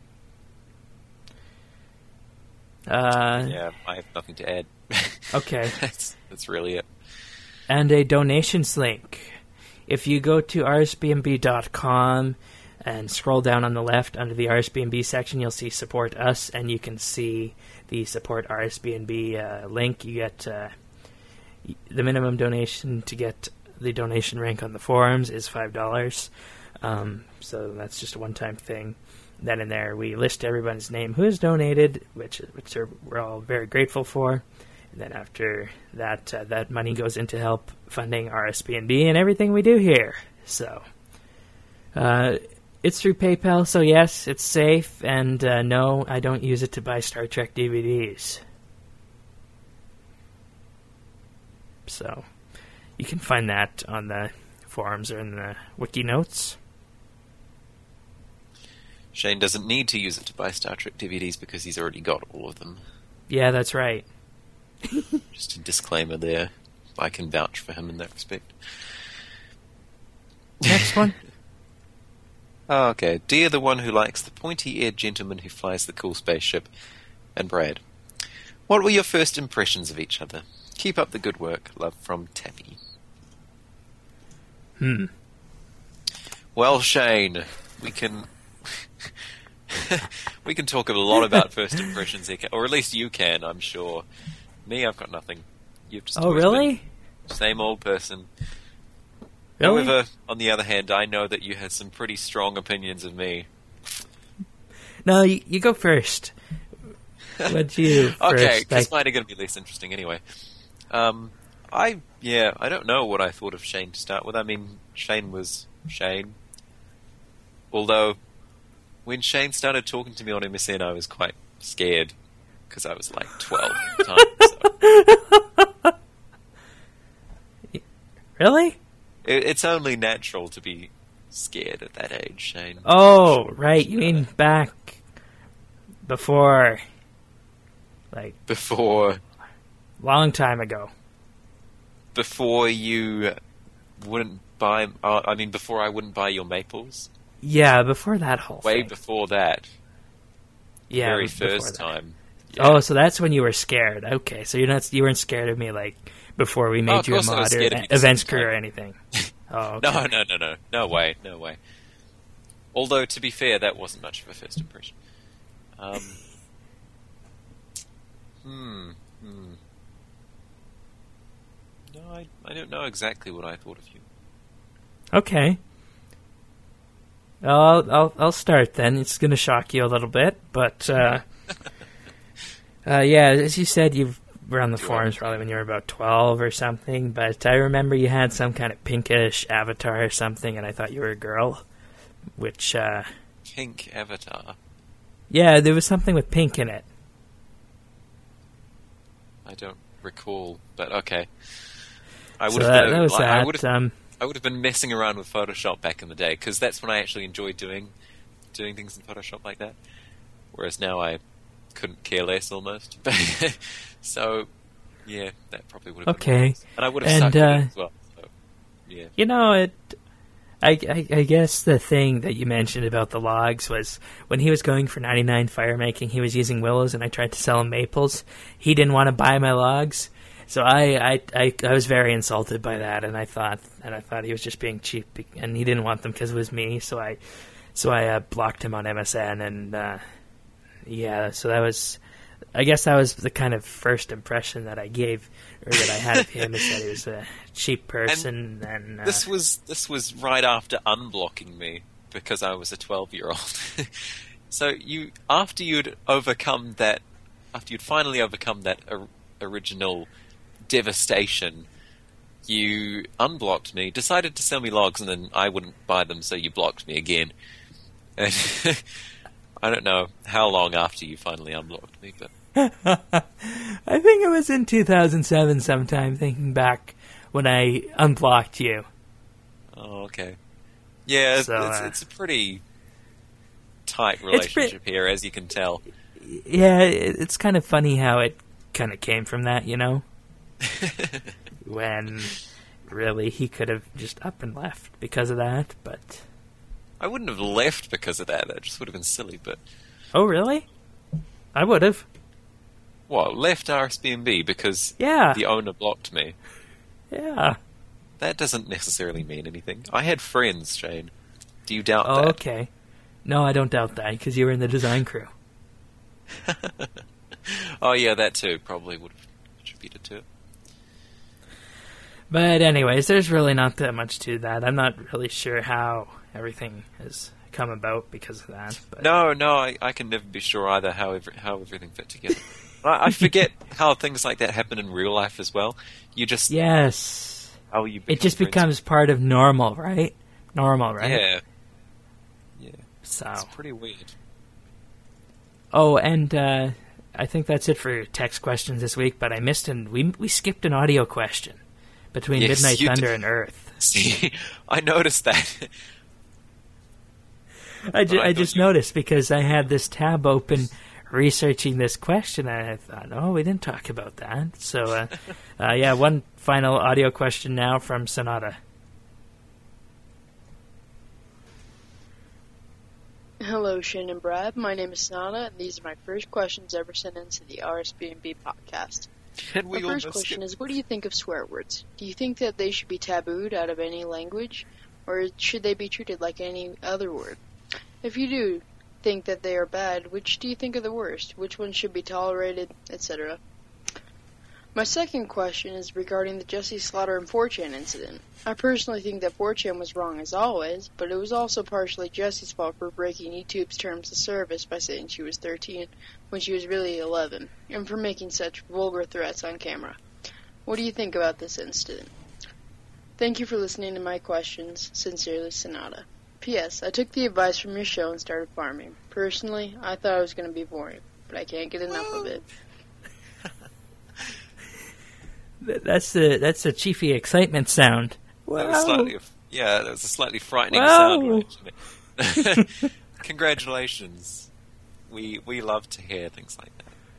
Uh, Yeah, I have nothing to add. Okay. that's, that's really it. And a donations link. If you go to r s b n b dot com and scroll down on the left under the R S B N B section, you'll see Support Us, and you can see the Support R S B N B uh, link. You get uh, the minimum donation to get the donation rank on the forums is five dollars. Um, so that's just a one-time thing. Then in there, we list everyone's name who has donated, which which are, we're all very grateful for. And then after that, uh, that money goes into help funding R S B N B and everything we do here. So, uh, it's through PayPal, so yes, it's safe, and uh, no, I don't use it to buy Star Trek D V Ds. So, you can find that on the forums or in the wiki notes. Shane doesn't need to use it to buy Star Trek D V Ds because he's already got all of them. Yeah, that's right. Just a disclaimer there. I can vouch for him in that respect. Next one. Oh, okay. Dear the one who likes the pointy-eared gentleman who flies the cool spaceship, and Brad. What were your first impressions of each other? Keep up the good work. Love from Tappy. Hmm. Well, Shane, we can we can talk a lot about first impressions here, or at least you can, I'm sure. Me, I've got nothing. You've just Oh, always really? been same old person. Really? However, on the other hand, I know that you had some pretty strong opinions of me. No, you, you go first. What'd you first? Okay, because like- mine are going to be less interesting anyway. Um, I yeah, I don't know what I thought of Shane to start with. I mean, Shane was Shane. Although, when Shane started talking to me on M S N, I was quite scared because I was like twelve at the time. So. Really? It, it's only natural to be scared at that age, Shane. Oh, right. You mean back before, like, Before, long time ago. before you wouldn't buy. Uh, I mean, before I wouldn't buy your maples. Yeah, before that whole Way thing. before that. yeah, very before first that. time. Oh, so that's when you were scared. Okay, so you're not you weren't scared of me like before we made Oh, of you a course I was mod or scared of you the events same crew time. or anything. Oh, okay. No, no, no, no. No way, no way. Although, to be fair, that wasn't much of a first impression. Um, hmm. Hmm. No, I, I don't know exactly what I thought of you. Okay. I'll I'll I'll start then. It's going to shock you a little bit, but uh, uh, yeah, as you said, you were on the forums probably when you were about twelve or something. But I remember you had some kind of pinkish avatar or something, and I thought you were a girl. Which uh, Pink avatar. yeah, there was something with pink in it. I don't recall, but okay. I So would that, have that was I, that. I would have um, I would have been messing around with Photoshop back in the day, because that's when I actually enjoyed doing doing things in Photoshop like that. Whereas now I couldn't care less almost. So, yeah, that probably would have been Okay. nice. And I would have And, sucked at uh, it as well. So, yeah. You know, it. I, I, I guess the thing that you mentioned about the logs was when he was going for ninety-nine fire making, he was using willows, and I tried to sell him maples. He didn't want to buy my logs, so I, I, I, I was very insulted by that, and I thought and I thought he was just being cheap, and he didn't want them because it was me. So I, so I uh, blocked him on M S N, and uh, yeah, so that was. I guess that was the kind of first impression that I gave, or that I had of him, is that he was a cheap person. And, and uh, This was this was right after unblocking me because I was a twelve-year-old. So you, after you'd overcome that, after you'd finally overcome that or, original devastation, you unblocked me, decided to sell me logs, and then I wouldn't buy them, so you blocked me again. And I don't know how long after you finally unblocked me, but I think it was in two thousand seven sometime, thinking back when I unblocked you. oh, okay. Yeah, So, it's, uh, it's a pretty tight pre- relationship here, as you can tell. Yeah, it, it's kind of funny how it kind of came from that, you know? When really he could have just up and left because of that, but... I wouldn't have left because of that. That just would have been silly, but... Oh, really? I would have. What, left R S B N B because Yeah. the owner blocked me? Yeah. That doesn't necessarily mean anything. I had friends, Shane. Do you doubt Oh, that? okay. No, I don't doubt that, because you were in the design crew. Oh, yeah, that too. Probably would have contributed to it. But anyways, there's really not that much to that. I'm not really sure how everything has come about because of that. But No, no, I, I can never be sure either how every, how everything fit together. I, I forget how things like that happen in real life as well. You just... Yes. How you It just become friends becomes part of normal, right? Normal, with- right? Yeah. Yeah. So. It's pretty weird. Oh, and uh, I think that's it for text questions this week, but I missed an... We, we skipped an audio question between Yes, Midnight you Thunder did. and Earth. See, I noticed that. I, ju- I I thought just you- noticed because I had this tab open researching this question, and I thought, oh, we didn't talk about that. So, uh, uh, yeah, one final audio question now from Sonata. Hello, Shane and Brad. My name is Sonata, and these are my first questions ever sent into the R S B N B podcast. And My we first almost question skipped- is, what do you think of swear words? Do you think that they should be tabooed out of any language, or should they be treated like any other word? If you do think that they are bad, which do you think are the worst? Which ones should be tolerated, et cetera? My second question is regarding the Jesse Slaughter and four chan incident. I personally think that four chan was wrong as always, but it was also partially Jesse's fault for breaking YouTube's terms of service by saying she was thirteen when she was really eleven, and for making such vulgar threats on camera. What do you think about this incident? Thank you for listening to my questions. Sincerely, Sonata. P S. I took the advice from your show and started farming. Personally, I thought it was going to be boring, but I can't get enough of it. Th- That's the that's the Chiefy excitement sound. That was Wow. slightly, yeah, that was a slightly frightening Wow. sound. Actually. Congratulations. We we love to hear things like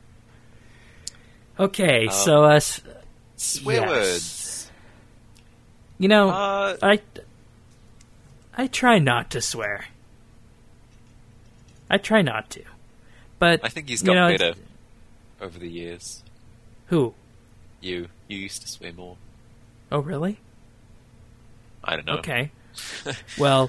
that. Okay, Um, so uh, s- Swear Yes. words. you know, Uh, I I try not to swear. I try not to, but I think he's you got know, better over the years. Who? You you used to swear more. Oh, really? I don't know. Okay. Well,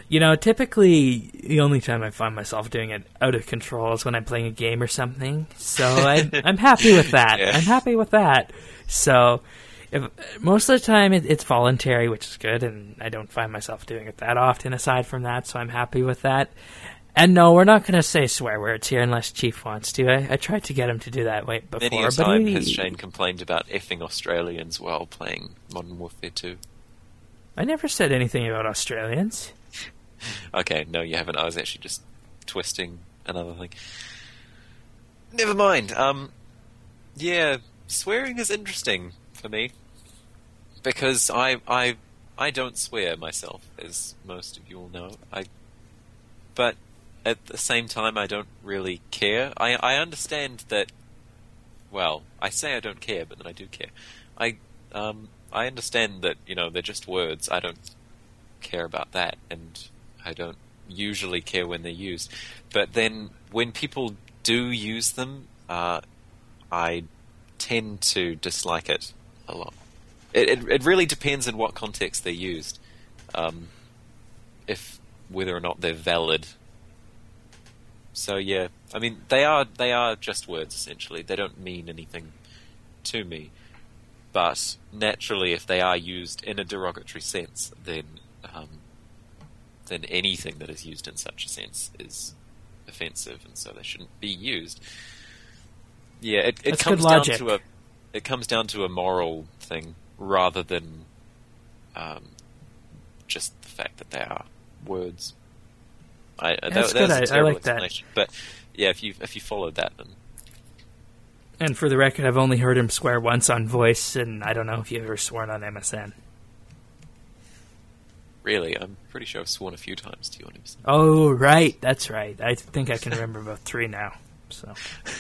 You know, typically the only time I find myself doing it out of control is when I'm playing a game or something. So I, I'm happy with that. Yeah. I'm happy with that. So if, most of the time it, it's voluntary, which is good, and I don't find myself doing it that often aside from that, so I'm happy with that. And no, we're not going to say swear words here unless Chief wants to. I, I tried to get him to do that way before. Many a but time he, has Shane complained about effing Australians while playing Modern Warfare two. I never said anything about Australians. Okay, no, you haven't. I was actually just twisting another thing. Never mind. Um, yeah, swearing is interesting for me because I I I don't swear myself, as most of you all know. I, but at the same time, I don't really care. I I understand that. Well, I say I don't care, but then I do care. I um I understand that, you know, they're just words. I don't care about that, and I don't usually care when they're used. But then when people do use them, uh, I tend to dislike it a lot. It, it it really depends in what context they're used, um, if whether or not they're valid. So yeah, I mean they are they are just words essentially. They don't mean anything to me. But naturally, if they are used in a derogatory sense, then um, then anything that is used in such a sense is offensive, and so they shouldn't be used. Yeah, it, it That's comes good down logic. to a it comes down to a moral thing rather than um, just the fact that they are words. I, that, That's that was good. a I- I terrible like that. explanation, but yeah, if you if you followed that, then And for the record, I've only heard him swear once on voice, and I don't know if you've ever sworn on M S N. really, I'm pretty sure I've sworn a few times to you on M S N. Oh, right. That's right. I think I can remember about three now. So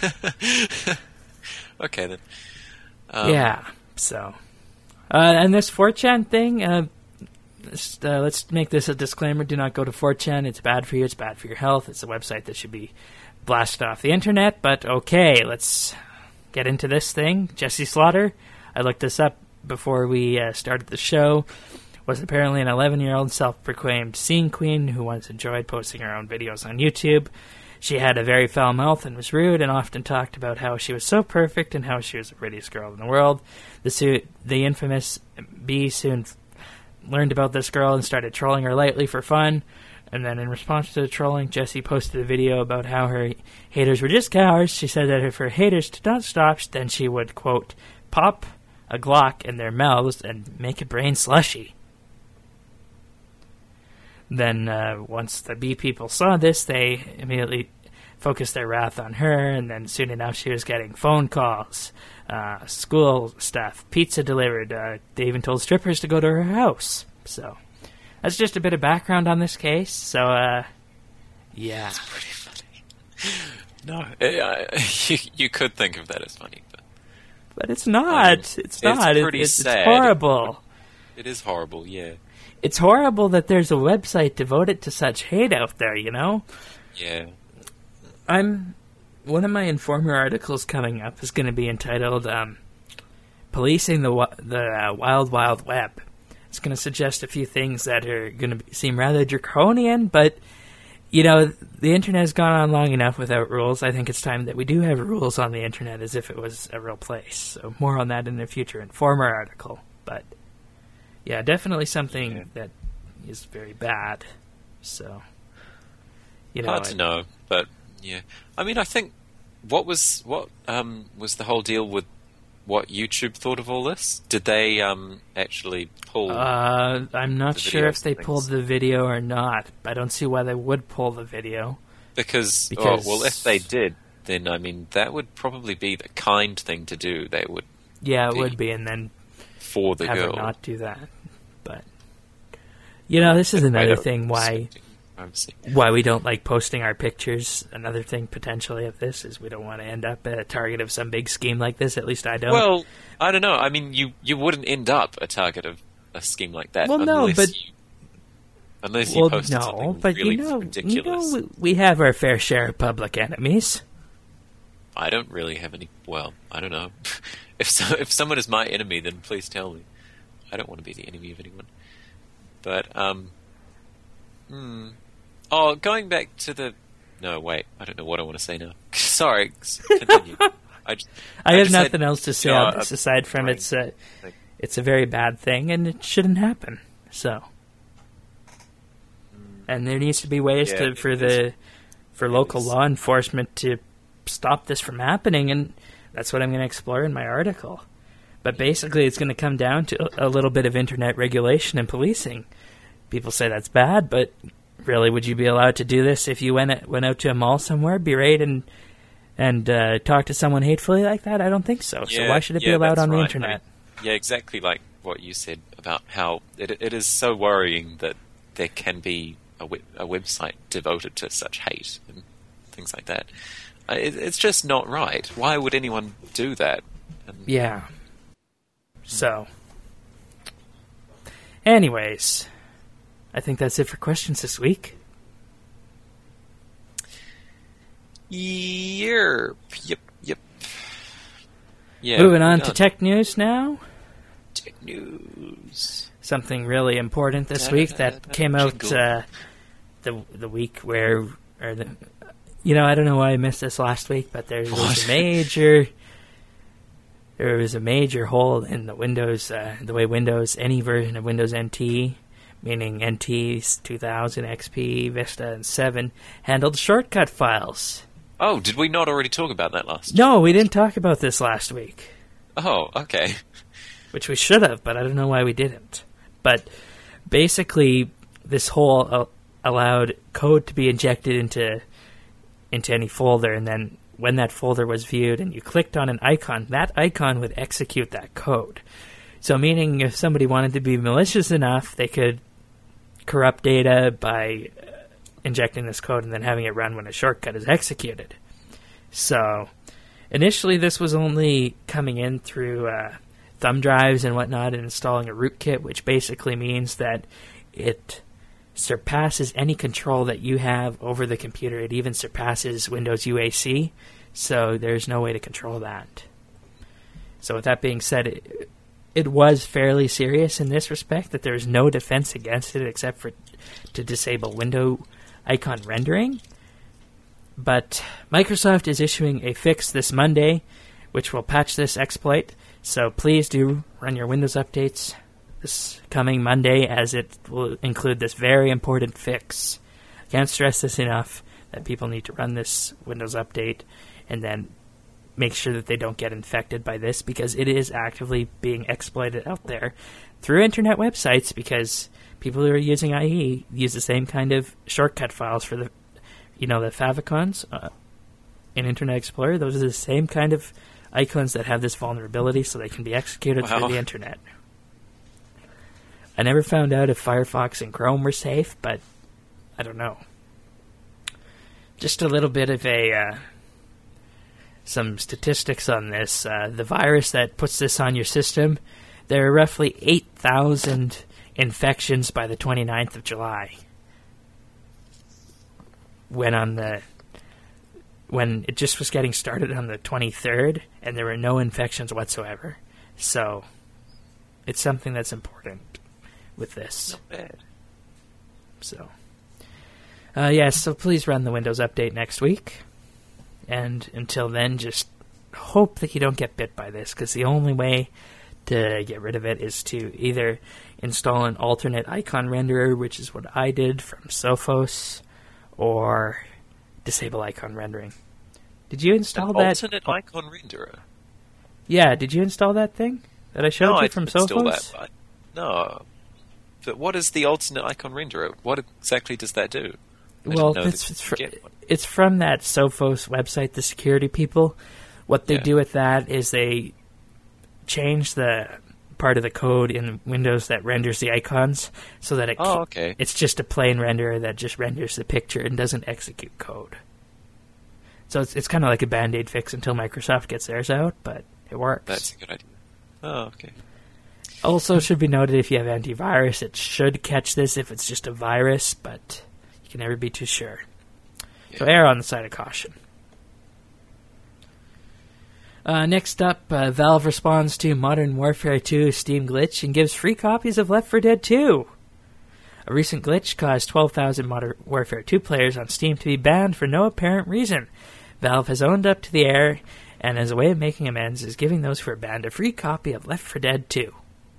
Okay then. Um, yeah. So, uh, and this four chan thing, uh, just, uh, let's make this a disclaimer. Do not go to four chan. It's bad for you. It's bad for your health. It's a website that should be blasted off the internet. But okay, let's get into this thing. Jesse Slaughter, I looked this up before we uh, started the show, was apparently an eleven-year-old self-proclaimed scene queen who once enjoyed posting her own videos on YouTube. She had a very foul mouth and was rude and often talked about how she was so perfect and how she was the prettiest girl in the world. The, su- the infamous B soon f- learned about this girl and started trolling her lightly for fun. And then in response to the trolling, Jessie posted a video about how her haters were just cowards. She said that if her haters did not stop, then she would, quote, pop a Glock in their mouths and make a brain slushy. Then uh, once the B people saw this, they immediately focused their wrath on her, and then soon enough she was getting phone calls, uh, school stuff, pizza delivered. Uh, they even told strippers to go to her house. So that's just a bit of background on this case. So, uh, yeah. That's pretty funny. No, it, uh, you, you could think of that as funny, but But it's not. Um, it's it's not. It- pretty it's, sad. it's horrible. it is horrible, yeah. It's horrible that there's a website devoted to such hate out there, you know? Yeah. I'm one of my Informer articles coming up is going to be entitled um, "Policing the Wi- the uh, Wild Wild Web." It's going to suggest a few things that are going to seem rather draconian, but you know the internet has gone on long enough without rules. I think it's time that we do have rules on the internet as if it was a real place. So more on that in the future Informer article, but yeah, definitely something Yeah. that is very bad. So you know, Hard to I- know, but yeah. I mean, I think what was what um, was the whole deal with what YouTube thought of all this? Did they um, actually pull? Uh, I'm not the sure videos if they and pulled things. the video or not. I don't see why they would pull the video. because, because- oh, well, if they did, then I mean that would probably be the kind thing to do. They would Yeah, it The- would be, and then for the have girl. her not do that. But you know, this is another Without thing why respecting privacy. why we don't like posting our pictures. Another thing potentially of this is we don't want to end up a target of some big scheme like this. At least I don't. Well, I don't know. I mean, you, you wouldn't end up a target of a scheme like that. Well, no, unless but- you, unless you well, posted no, something but really you know, you ridiculous. know, we have our fair share of public enemies. I don't really have any. Well, I don't know. if so, if someone is my enemy, then please tell me. I don't want to be the enemy of anyone. But um, Hmm. Oh, going back to the... No, wait. I don't know what I want to say now. Sorry. Continue. I, just, I, I have just nothing had, else to say you know, on this a aside from brain it's a, thing. it's a very bad thing and it shouldn't happen. So, and there needs to be ways Yeah, to it for is. the for It local is. law enforcement to stop this from happening, and that's what I'm going to explore in my article. But basically, it's going to come down to a little bit of internet regulation and policing. People say that's bad, but really, would you be allowed to do this if you went went out to a mall somewhere, berate and and uh, talk to someone hatefully like that? I don't think so. so Yeah, why should it be yeah, allowed that's on the right. internet? I mean, yeah, exactly like what you said about how it, it is so worrying that there can be a, web, a website devoted to such hate and things like that. Uh, It, it's just not right. Why would anyone do that? And, Yeah. So, anyways, I think that's it for questions this week. Yep, yep, yep. Yeah. Moving we're on to done. tech news now. Tech news. Something really important this week that came out uh, the the week where, or the, you know, I don't know why I missed this last week, but there was What? a major, there was a major hole in the Windows, uh, the way Windows, any version of Windows N T, meaning N T two thousand, X P, Vista, and seven, handled shortcut files. Oh, did we not already talk about that last? No, we didn't talk about this last week. Oh, okay. Which we should have, but I don't know why we didn't. But basically, this hole uh, allowed code to be injected into into any folder, and then when that folder was viewed and you clicked on an icon, that icon would execute that code. So meaning if somebody wanted to be malicious enough, they could corrupt data by uh, injecting this code and then having it run when a shortcut is executed. So initially this was only coming in through uh, thumb drives and whatnot and installing a rootkit, which basically means that it surpasses any control that you have over the computer. It even surpasses Windows U A C, so there's no way to control that. So with that being said, it, it was fairly serious in this respect, that there's no defense against it except for to disable window icon rendering. But Microsoft is issuing a fix this Monday, which will patch this exploit. So please do run your Windows updates this coming Monday, as it will include this very important fix. I can't stress this enough, that people need to run this Windows update and then make sure that they don't get infected by this, because it is actively being exploited out there through internet websites, because people who are using I E use the same kind of shortcut files for the, you know, the favicons uh, in Internet Explorer. Those are the same kind of icons that have this vulnerability, so they can be executed Wow. through the internet. I never found out if Firefox and Chrome were safe, but I don't know. Just a little bit of a uh, some statistics on this. Uh, the virus that puts this on your system, there are roughly eight thousand infections by the twenty-ninth of July. When on the when it just was getting started on the twenty-third, and there were no infections whatsoever. So it's something that's important with this. Not bad. So, uh, yeah, so please run the Windows update next week. And until then, just hope that you don't get bit by this, because the only way to get rid of it is to either install an alternate icon renderer, which is what I did from Sophos, or disable icon rendering. Did you install An that? alternate icon renderer. Yeah, did you install that thing that I showed no, you I from didn't install Sophos? that. I, no. But what is the alternate icon renderer? What exactly does that do? I Well, didn't know it's, that it's, you fr- could get one. it's from that Sophos website, the security people. What they Yeah. do with that is they change the part of the code in Windows that renders the icons so that it Oh, ca- okay. it's just a plain renderer that just renders the picture and doesn't execute code. So it's, it's kind of like a Band-Aid fix until Microsoft gets theirs out, but it works. That's a good idea. Oh, okay. Also, should be noted, if you have antivirus, it should catch this if it's just a virus, but you can never be too sure. So Yeah. err on the side of caution. Uh, next up, uh, Valve responds to Modern Warfare two Steam glitch and gives free copies of Left four Dead two. A recent glitch caused twelve thousand Modern Warfare two players on Steam to be banned for no apparent reason. Valve has owned up to the error, and as a way of making amends, is giving those who are banned a free copy of Left four Dead two.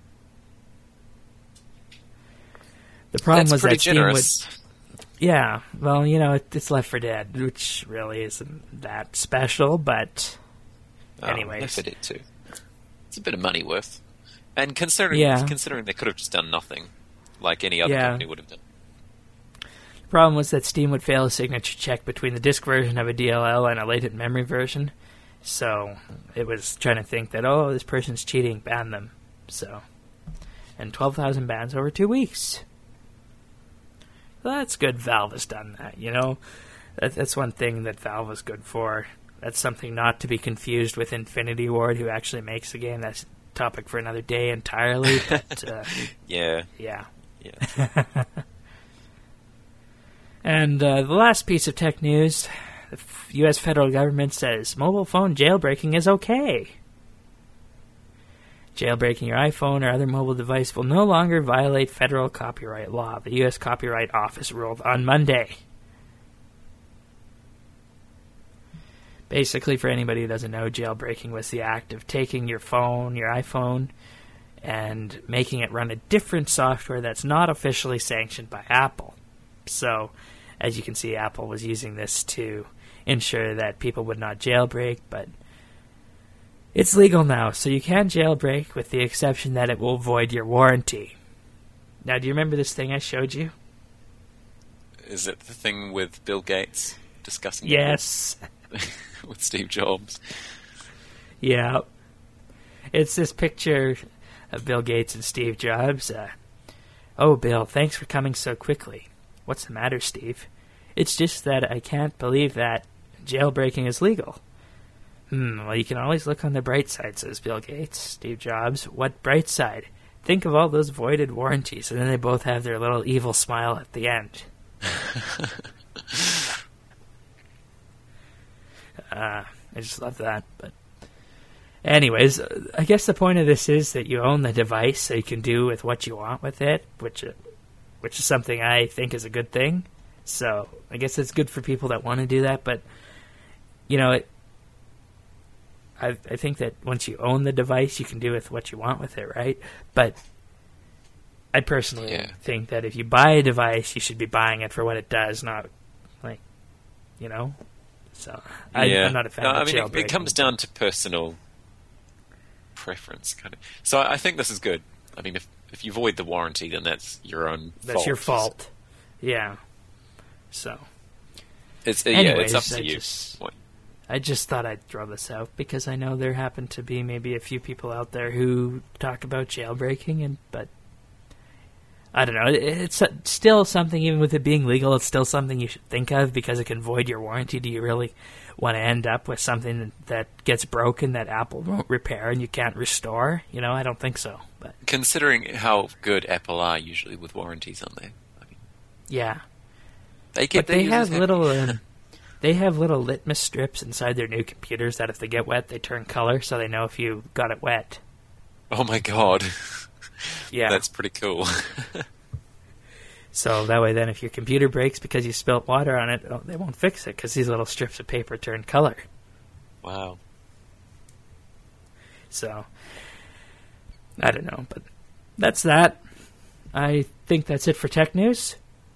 The problem That's was pretty that Steam generous. would... Yeah, well, you know, it, it's Left four Dead, which really isn't that special, but... Oh, anyways. Left four Dead two. It's a bit of money worth. And considering Yeah. considering they could have just done nothing, like any other Yeah. company would have done. The problem was that Steam would fail a signature check between the disk version of a D L L and a latent memory version. So it was trying to think that, oh, this person's cheating, ban them. So, and twelve thousand bans over two weeks. Well, that's good Valve has done that, you know? That, that's one thing that Valve is good for. That's something not to be confused with Infinity Ward, who actually makes the game. That's a topic for another day entirely, but, uh, Yeah, yeah. yeah. And uh, the last piece of tech news, the f- U S federal government says mobile phone jailbreaking is okay. Jailbreaking your iPhone or other mobile device will no longer violate federal copyright law, the U S Copyright Office ruled on Monday. Basically, for anybody who doesn't know, jailbreaking was the act of taking your phone, your iPhone, and making it run a different software that's not officially sanctioned by Apple. So, as you can see, Apple was using this to ensure that people would not jailbreak, but it's legal now, so you can jailbreak with the exception that it will void your warranty. Now, do you remember this thing I showed you? Is it the thing with Bill Gates discussing it Yes. with Steve Jobs? Yeah. It's this picture of Bill Gates and Steve Jobs. Uh, oh, Bill, thanks for coming so quickly. What's the matter, Steve? It's just that I can't believe that jailbreaking is legal. Hmm, well, you can always look on the bright side, says Bill Gates. Steve Jobs, what bright side? Think of all those voided warranties. And then they both have their little evil smile at the end. uh, I just love that. But anyways, I guess the point of this is that you own the device, so you can do with what you want with it, which which is something I think is a good thing. So I guess it's good for people that want to do that. But you know, it, I I think that once you own the device, you can do with what you want with it, right? But I personally Yeah. think that if you buy a device, you should be buying it for what it does, not like, you know. So I, yeah. I'm not a fan No, of I mean, it, jailbreaking. it comes down to personal preference, kind of. So I I think this is good. I mean, if if you void the warranty, then that's your own fault. That's your fault. Yeah. So, It's uh, anyways, yeah, it's up to I you. just, What- I just thought I'd throw this out because I know there happen to be maybe a few people out there who talk about jailbreaking, and but I don't know. It, it's still something, even with it being legal, it's still something you should think of because it can void your warranty. Do you really want to end up with something that gets broken that Apple won't repair and you can't restore? You know, I don't think so. But Considering how good Apple are usually with warranties on there, I mean, yeah. they get But their they users have happy. little, um, they have little litmus strips inside their new computers that if they get wet, they turn color, so they know if you got it wet. Oh my god, Yeah. that's pretty cool. So that way, then, if your computer breaks because you spilt water on it, oh, they won't fix it because these little strips of paper turn color. Wow. So I don't know, but that's that. I think that's it for tech news.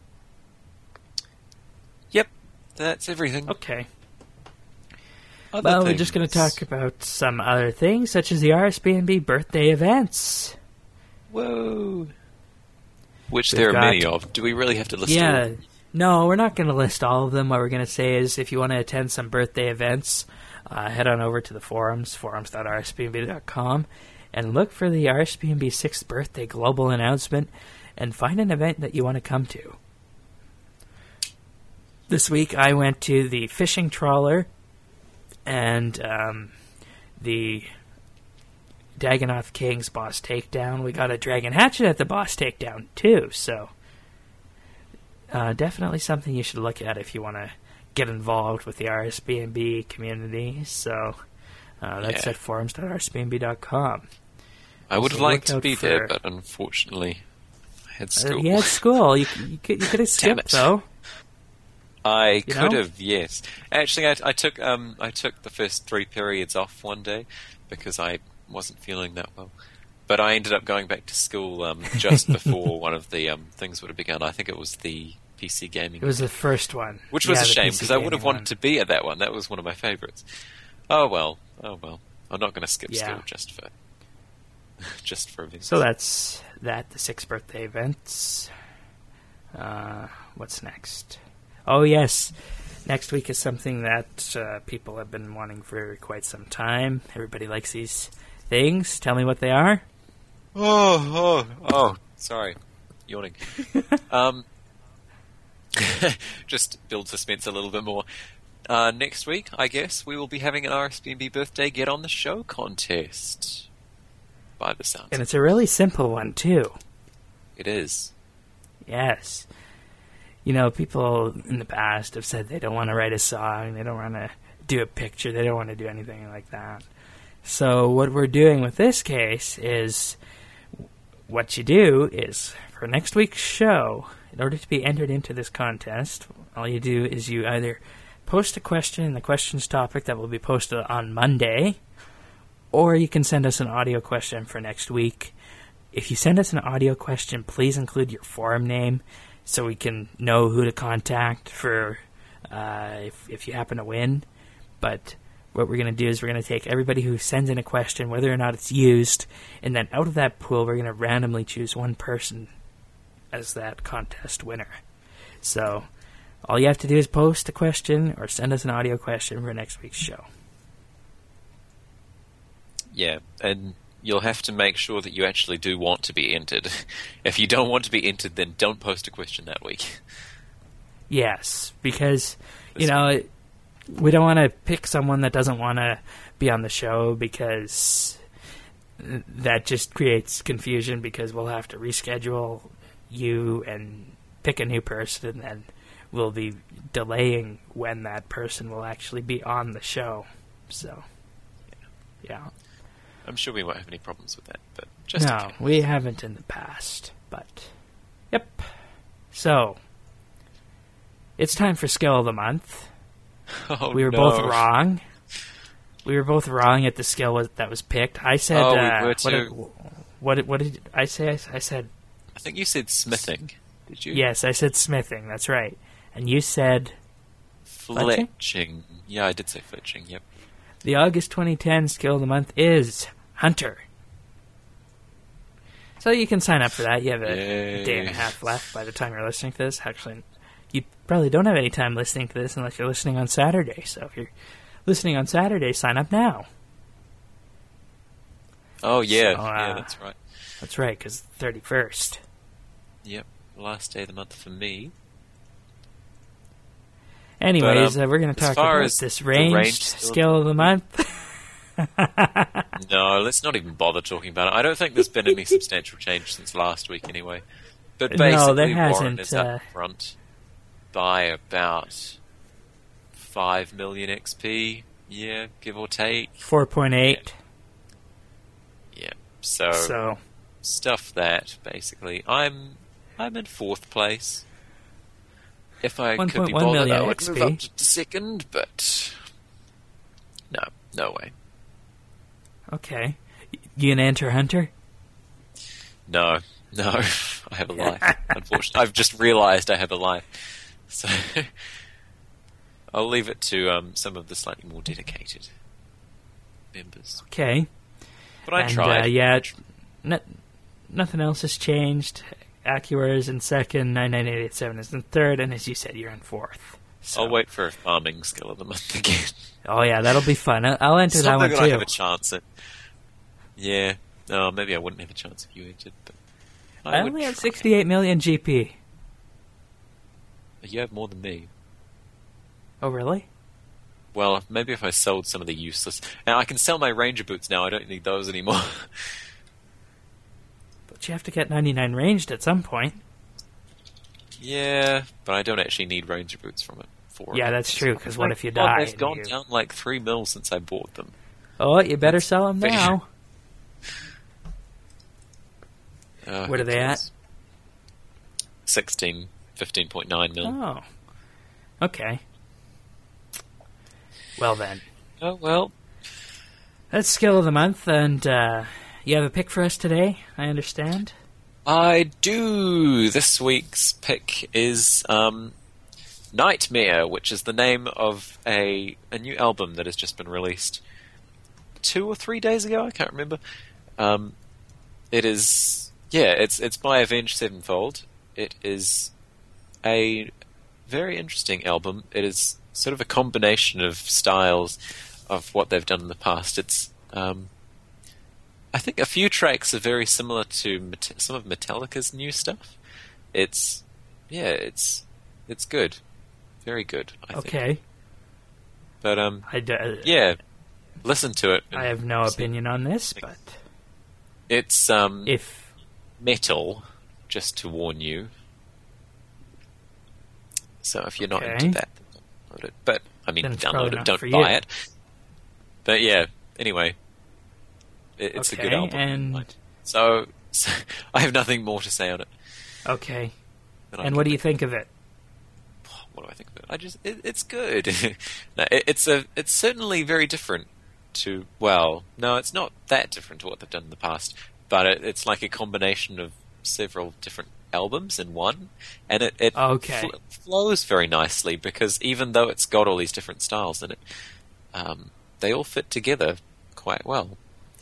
Yep, that's everything. Okay. Other Well, we're just going to things. talk about some other things, such as the R S B N B birthday events. Whoa. Which We've there are got- many of. Do we really have to list all Yeah. of them? No, we're not going to list all of them. What we're going to say is if you want to attend some birthday events, uh, head on over to the forums, forums dot r s b n b dot com, and look for the R S B N B sixth birthday global announcement and find an event that you want to come to. This week I went to the fishing trawler and um, the Dagonoth King's boss takedown. We got a Dragon Hatchet at the boss takedown too, so uh, definitely something you should look at if you want to get involved with the R S B N B community. So uh, that's Yeah. at forums dot r s b n b dot com. I would have So liked look to out be there, for- but unfortunately, I had Uh, school. he had school. You, you could you could have Damn skipped it. though. I You could know? have, yes. Actually, I, I took um, I took the first three periods off one day because I wasn't feeling that well. But I ended up going back to school um, just before one of the um, things would have begun. I think it was the P C gaming, It was the first one, which was Yeah, a the shame P C because I would have gaming wanted one. to be at that one. That was one of my favourites. Oh well, oh well. I'm not going to skip Yeah. school just for just for events. So that's that. The six birthday events. Uh, what's next? Oh yes, next week is something that uh, people have been wanting for quite some time. Everybody likes these things. Tell me what they are. Oh, oh, oh, sorry. Yawning. um, just build suspense a little bit more. Uh, next week, I guess, we will be having an R S B N B birthday Get on the Show contest. By the sounds. And it's a really simple one too. It is. Yes. You know, people in the past have said they don't want to write a song, they don't want to do a picture, they don't want to do anything like that. So what we're doing with this case is, what you do is, for next week's show, in order to be entered into this contest, all you do is you either post a question in the questions topic that will be posted on Monday, or you can send us an audio question for next week. If you send us an audio question, please include your forum name so we can know who to contact for uh, if, if you happen to win. But what we're going to do is we're going to take everybody who sends in a question, whether or not it's used, and then out of that pool, we're going to randomly choose one person as that contest winner. So all you have to do is post a question or send us an audio question for next week's show. Yeah, and you'll have to make sure that you actually do want to be entered. If you don't want to be entered, then don't post a question that week. Yes, because, you know, it, we don't want to pick someone that doesn't want to be on the show, because that just creates confusion, because we'll have to reschedule you and pick a new person, and then we'll be delaying when that person will actually be on the show. So, yeah. I'm sure we won't have any problems with that, but just No, in case. we haven't in the past, but yep. So, it's time for Skill of the Month. Oh, We were no. both wrong. We were both wrong at the skill was, that was picked. I said, Oh, we uh, were what, too. did, what, did, what did I say? I, I said, I think you said smithing. Did you? yes, I said smithing. That's right. And you said Fletching? Fletching. Yeah, I did say fletching, yep. the August twenty ten Skill of the Month is Hunter. So you can sign up for that. You have a Yay. day and a half left by the time you're listening to this. Actually, you probably don't have any time listening to this unless you're listening on Saturday. So if you're listening on Saturday, sign up now. Oh, yeah, So, uh, yeah, that's right. That's right, because thirty-first. Yep, last day of the month for me. Anyways, But, um, uh, we're going to as talk far about as this the ranged ranged skill- skill of the month. No, let's not even bother talking about it. I don't think there's been any substantial change since last week anyway. But No, basically, there Warren hasn't, is uh, up front by about five million X P, yeah, give or take. four point eight. Yeah, so, So, stuff that, basically. I'm I'm in fourth place. If I could be one point one bothered, million I would X P. move up to second, but no, no way. okay. You gonna enter Hunter? No, no, I have a life. Unfortunately, I've just realised I have a life, so I'll leave it to um, some of the slightly more dedicated members. Okay. But I and, tried. Uh, yeah, no, nothing else has changed. Acura is in second, nine nine eight eight seven is in third, and as you said, you're in fourth. So. I'll wait for a farming skill of the month again. Oh yeah, that'll be fun. I'll, I'll enter that Something one that too. I have a chance at. Yeah, no, maybe I wouldn't have a chance if you entered, but I, I would only have try. sixty-eight million G P. You have more than me. Oh really? Well, maybe if I sold some of the useless. Now I can sell my Ranger boots now. I don't need those anymore. But you have to get ninety-nine ranged at some point. Yeah, but I don't actually need Ranger boots from it. For Yeah, it. that's true, 'cause what My if you God, die They've and gone you- down like three mil since I bought them. Oh, you better sell them fair. now. Uh, What are they at? it's- sixteen, fifteen point nine mil. Oh. Okay. Well then. Oh, well. That's skill of the month, and uh, you have a pick for us today, I understand? I do. This week's pick is um, Nightmare, which is the name of a, a new album that has just been released two or three days ago. I can't remember. Um, it is, yeah, it's it's by Avenged Sevenfold. It is a very interesting album. It is sort of a combination of styles of what they've done in the past. It's, um, I think, a few tracks are very similar to Met- some of Metallica's new stuff. It's, yeah, it's it's good, very good. I think. Okay. But um, I d- yeah, listen to it. I have no opinion on this, but It's um if metal, just to warn you. So if you're not Okay. into that, then download it. But I mean, Then it's probably download it, not don't for buy you. it. But yeah, anyway, it, it's a good Okay, album. and- So, so I have nothing more to say on it. okay. than I And can what do you think of it? what do I think of it? I just it, it's good. no, it, it's a it's certainly very different to well, no, it's not that different to what they've done in the past, but it, it's like a combination of several different albums in one, and it it Okay. fl- flows very nicely because even though it's got all these different styles in it, um, they all fit together quite well.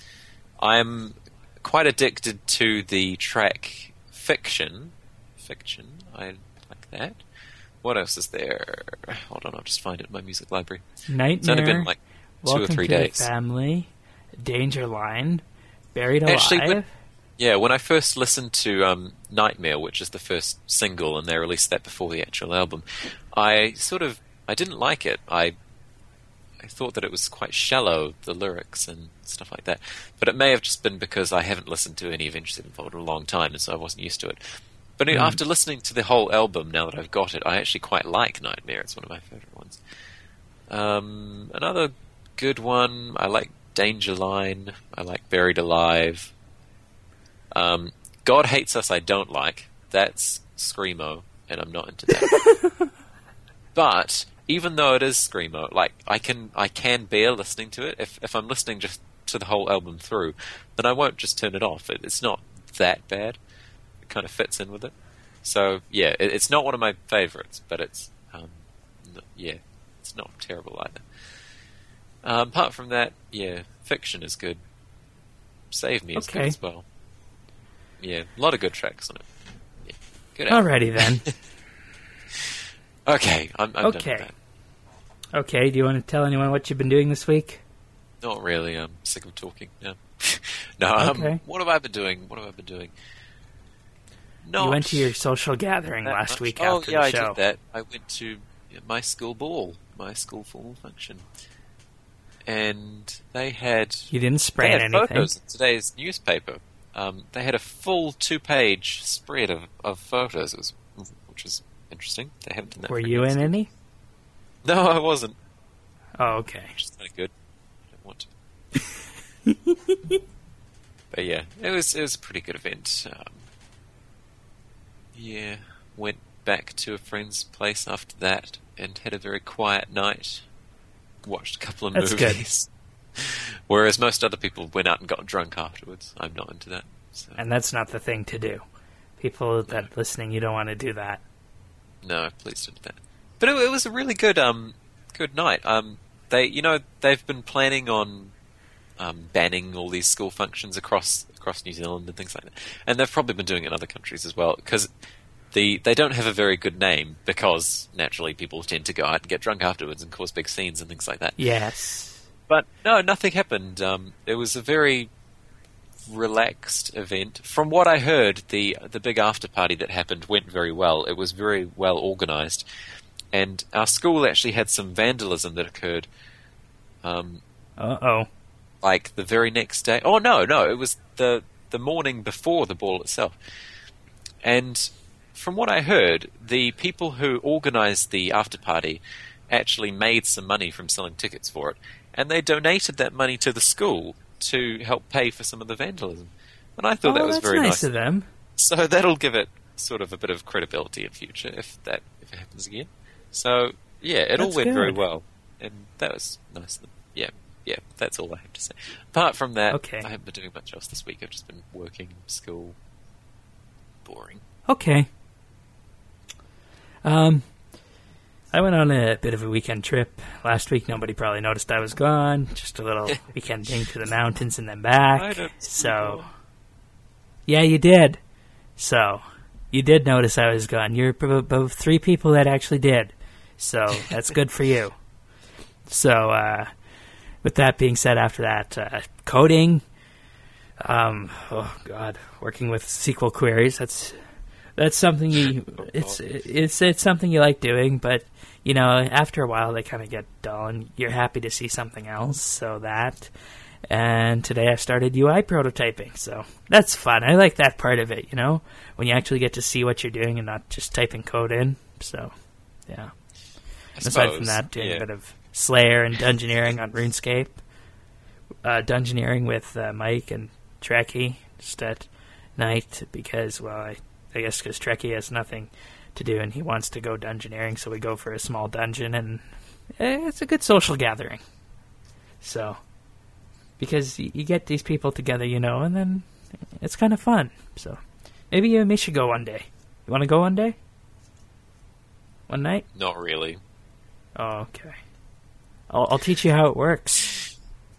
I'm quite addicted to the track Fiction. Fiction, I like that. What else is there? Hold on, I'll just find it in my music library. It's only Nightmare, been like two Welcome or three to days. the Family, Danger Line, Buried Alive. Actually, when- Yeah, when I first listened to um, Nightmare, which is the first single, and they released that before the actual album, I sort of I didn't like it. I I thought that it was quite shallow, the lyrics and stuff like that. But it may have just been because I haven't listened to any Avenged Sevenfold in a long time, and so I wasn't used to it. But Mm. after listening to the whole album, now that I've got it, I actually quite like Nightmare. It's one of my favourite ones. Um, another good one, I like Danger Line. I like Buried Alive. Um, God Hates Us I don't like. That's Screamo, and I'm not into that. But even though it is Screamo, like I can I can bear listening to it. If if I'm listening just to the whole album through, then I won't just turn it off. It, it's not that bad. It kind of fits in with it. So yeah, it, it's not one of my favorites, but it's um, n- yeah, it's not terrible either. Um, apart from that, yeah, Fiction is good. Save Me is good Okay. as well. Yeah, a lot of good tracks on it. Yeah, good album. Alrighty then. Okay, I'm, I'm Okay. done with that. Okay, do you want to tell anyone what you've been doing this week? Not really. I'm sick of talking now. no, um, Okay. what have I been doing? What have I been doing? Not You went to your social gathering that last much. week oh, after yeah, the I show. did that. I went to my school ball, my school formal function, and they had You didn't they sprain had anything. photos in today's newspaper. Um, they had a full two-page spread of, of photos, it was, which was interesting. They haven't done that. Were for you years. in any? No, I wasn't. Oh, okay. Which is kind of good. I don't want to. But yeah, it was it was a pretty good event. Um, yeah, went back to a friend's place after that and had a very quiet night. Watched a couple of That's good. movies. Whereas most other people went out and got drunk afterwards. I'm not into that. So. And that's not the thing to do. People that listening, you don't want to do that. No, please don't do that. But it, it was a really good, um, good night. Um, they, you know, they've been planning on um, banning all these school functions across across New Zealand and things like that, and they've probably been doing it in other countries as well because the they don't have a very good name because naturally people tend to go out and get drunk afterwards and cause big scenes and things like that. Yes. But no, nothing happened. Um, it was a very relaxed event. From what I heard, the the big after party that happened went very well. It was very well organised, and our school actually had some vandalism that occurred. Um, Uh-oh. like the very next day. Oh no, no, it was the the morning before the ball itself. And from what I heard, the people who organised the after party actually made some money from selling tickets for it, and they donated that money to the school to help pay for some of the vandalism. And I thought oh, that was that's very nice nice. of them. So that'll give it sort of a bit of credibility in future if that if it happens again. So yeah, it all That's went very good. well, and that was nice. Yeah, yeah, that's all I have to say. Apart from that, Okay. I haven't been doing much else this week. I've just been working, school, boring. Okay. Um, I went on a bit of a weekend trip last week. Nobody probably noticed I was gone. Just a little weekend thing to the mountains and then back. I don't So, yeah, you did. So, you did notice I was gone. You're b- both three people that actually did. So, that's good for you. So, uh, with that being said, after that, uh, coding, um, oh god, working with S Q L queries, that's that's something you, it's, it's, it's something you like doing, but, you know, after a while they kind of get dull and you're happy to see something else, so that, and today I started U I prototyping, so that's fun. I like that part of it, you know, when you actually get to see what you're doing and not just typing code in, so, yeah. I Aside from suppose, that, doing yeah. a bit of Slayer and Dungeoneering on RuneScape. Uh, Dungeoneering with uh, Mike and Trekkie just at night because, well, I, I guess because Trekkie has nothing to do and he wants to go Dungeoneering, so we go for a small dungeon and eh, it's a good social gathering. So, because y- you get these people together, you know, and then it's kind of fun. So, maybe you and me should go one day. You want to go one day? One night? Not really. Oh, okay. I'll, I'll teach you how it works.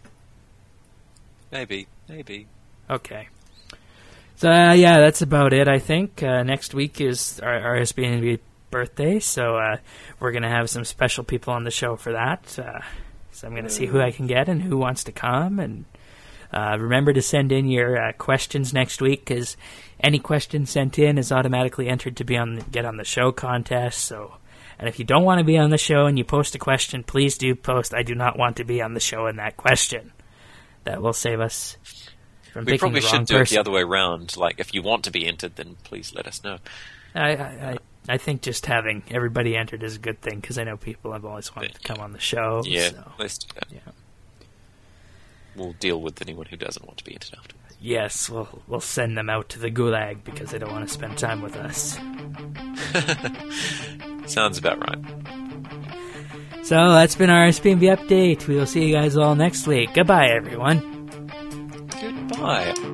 Maybe, maybe. Okay. So, uh, yeah, that's about it, I think. Uh, next week is our, our S B N B birthday, so uh, we're going to have some special people on the show for that. Uh, so I'm going to see who I can get and who wants to come. And uh, remember to send in your uh, questions next week, because any question sent in is automatically entered to be on the, get on the show contest. So, and if you don't want to be on the show and you post a question, please do post, I do not want to be on the show in that question. That will save us from We picking probably the wrong should do person. it the other way around. Like, if you want to be entered, then please let us know. I, I, I I think just having everybody entered is a good thing, because I know people have always wanted to come on the show. Yeah, So, let's do that. yeah. We'll deal with anyone who doesn't want to be entered afterwards. Yes, we'll we'll send them out to the gulag because they don't want to spend time with us. Sounds about right. So that's been our S P N B update. We will see you guys all next week. Goodbye, everyone. Goodbye.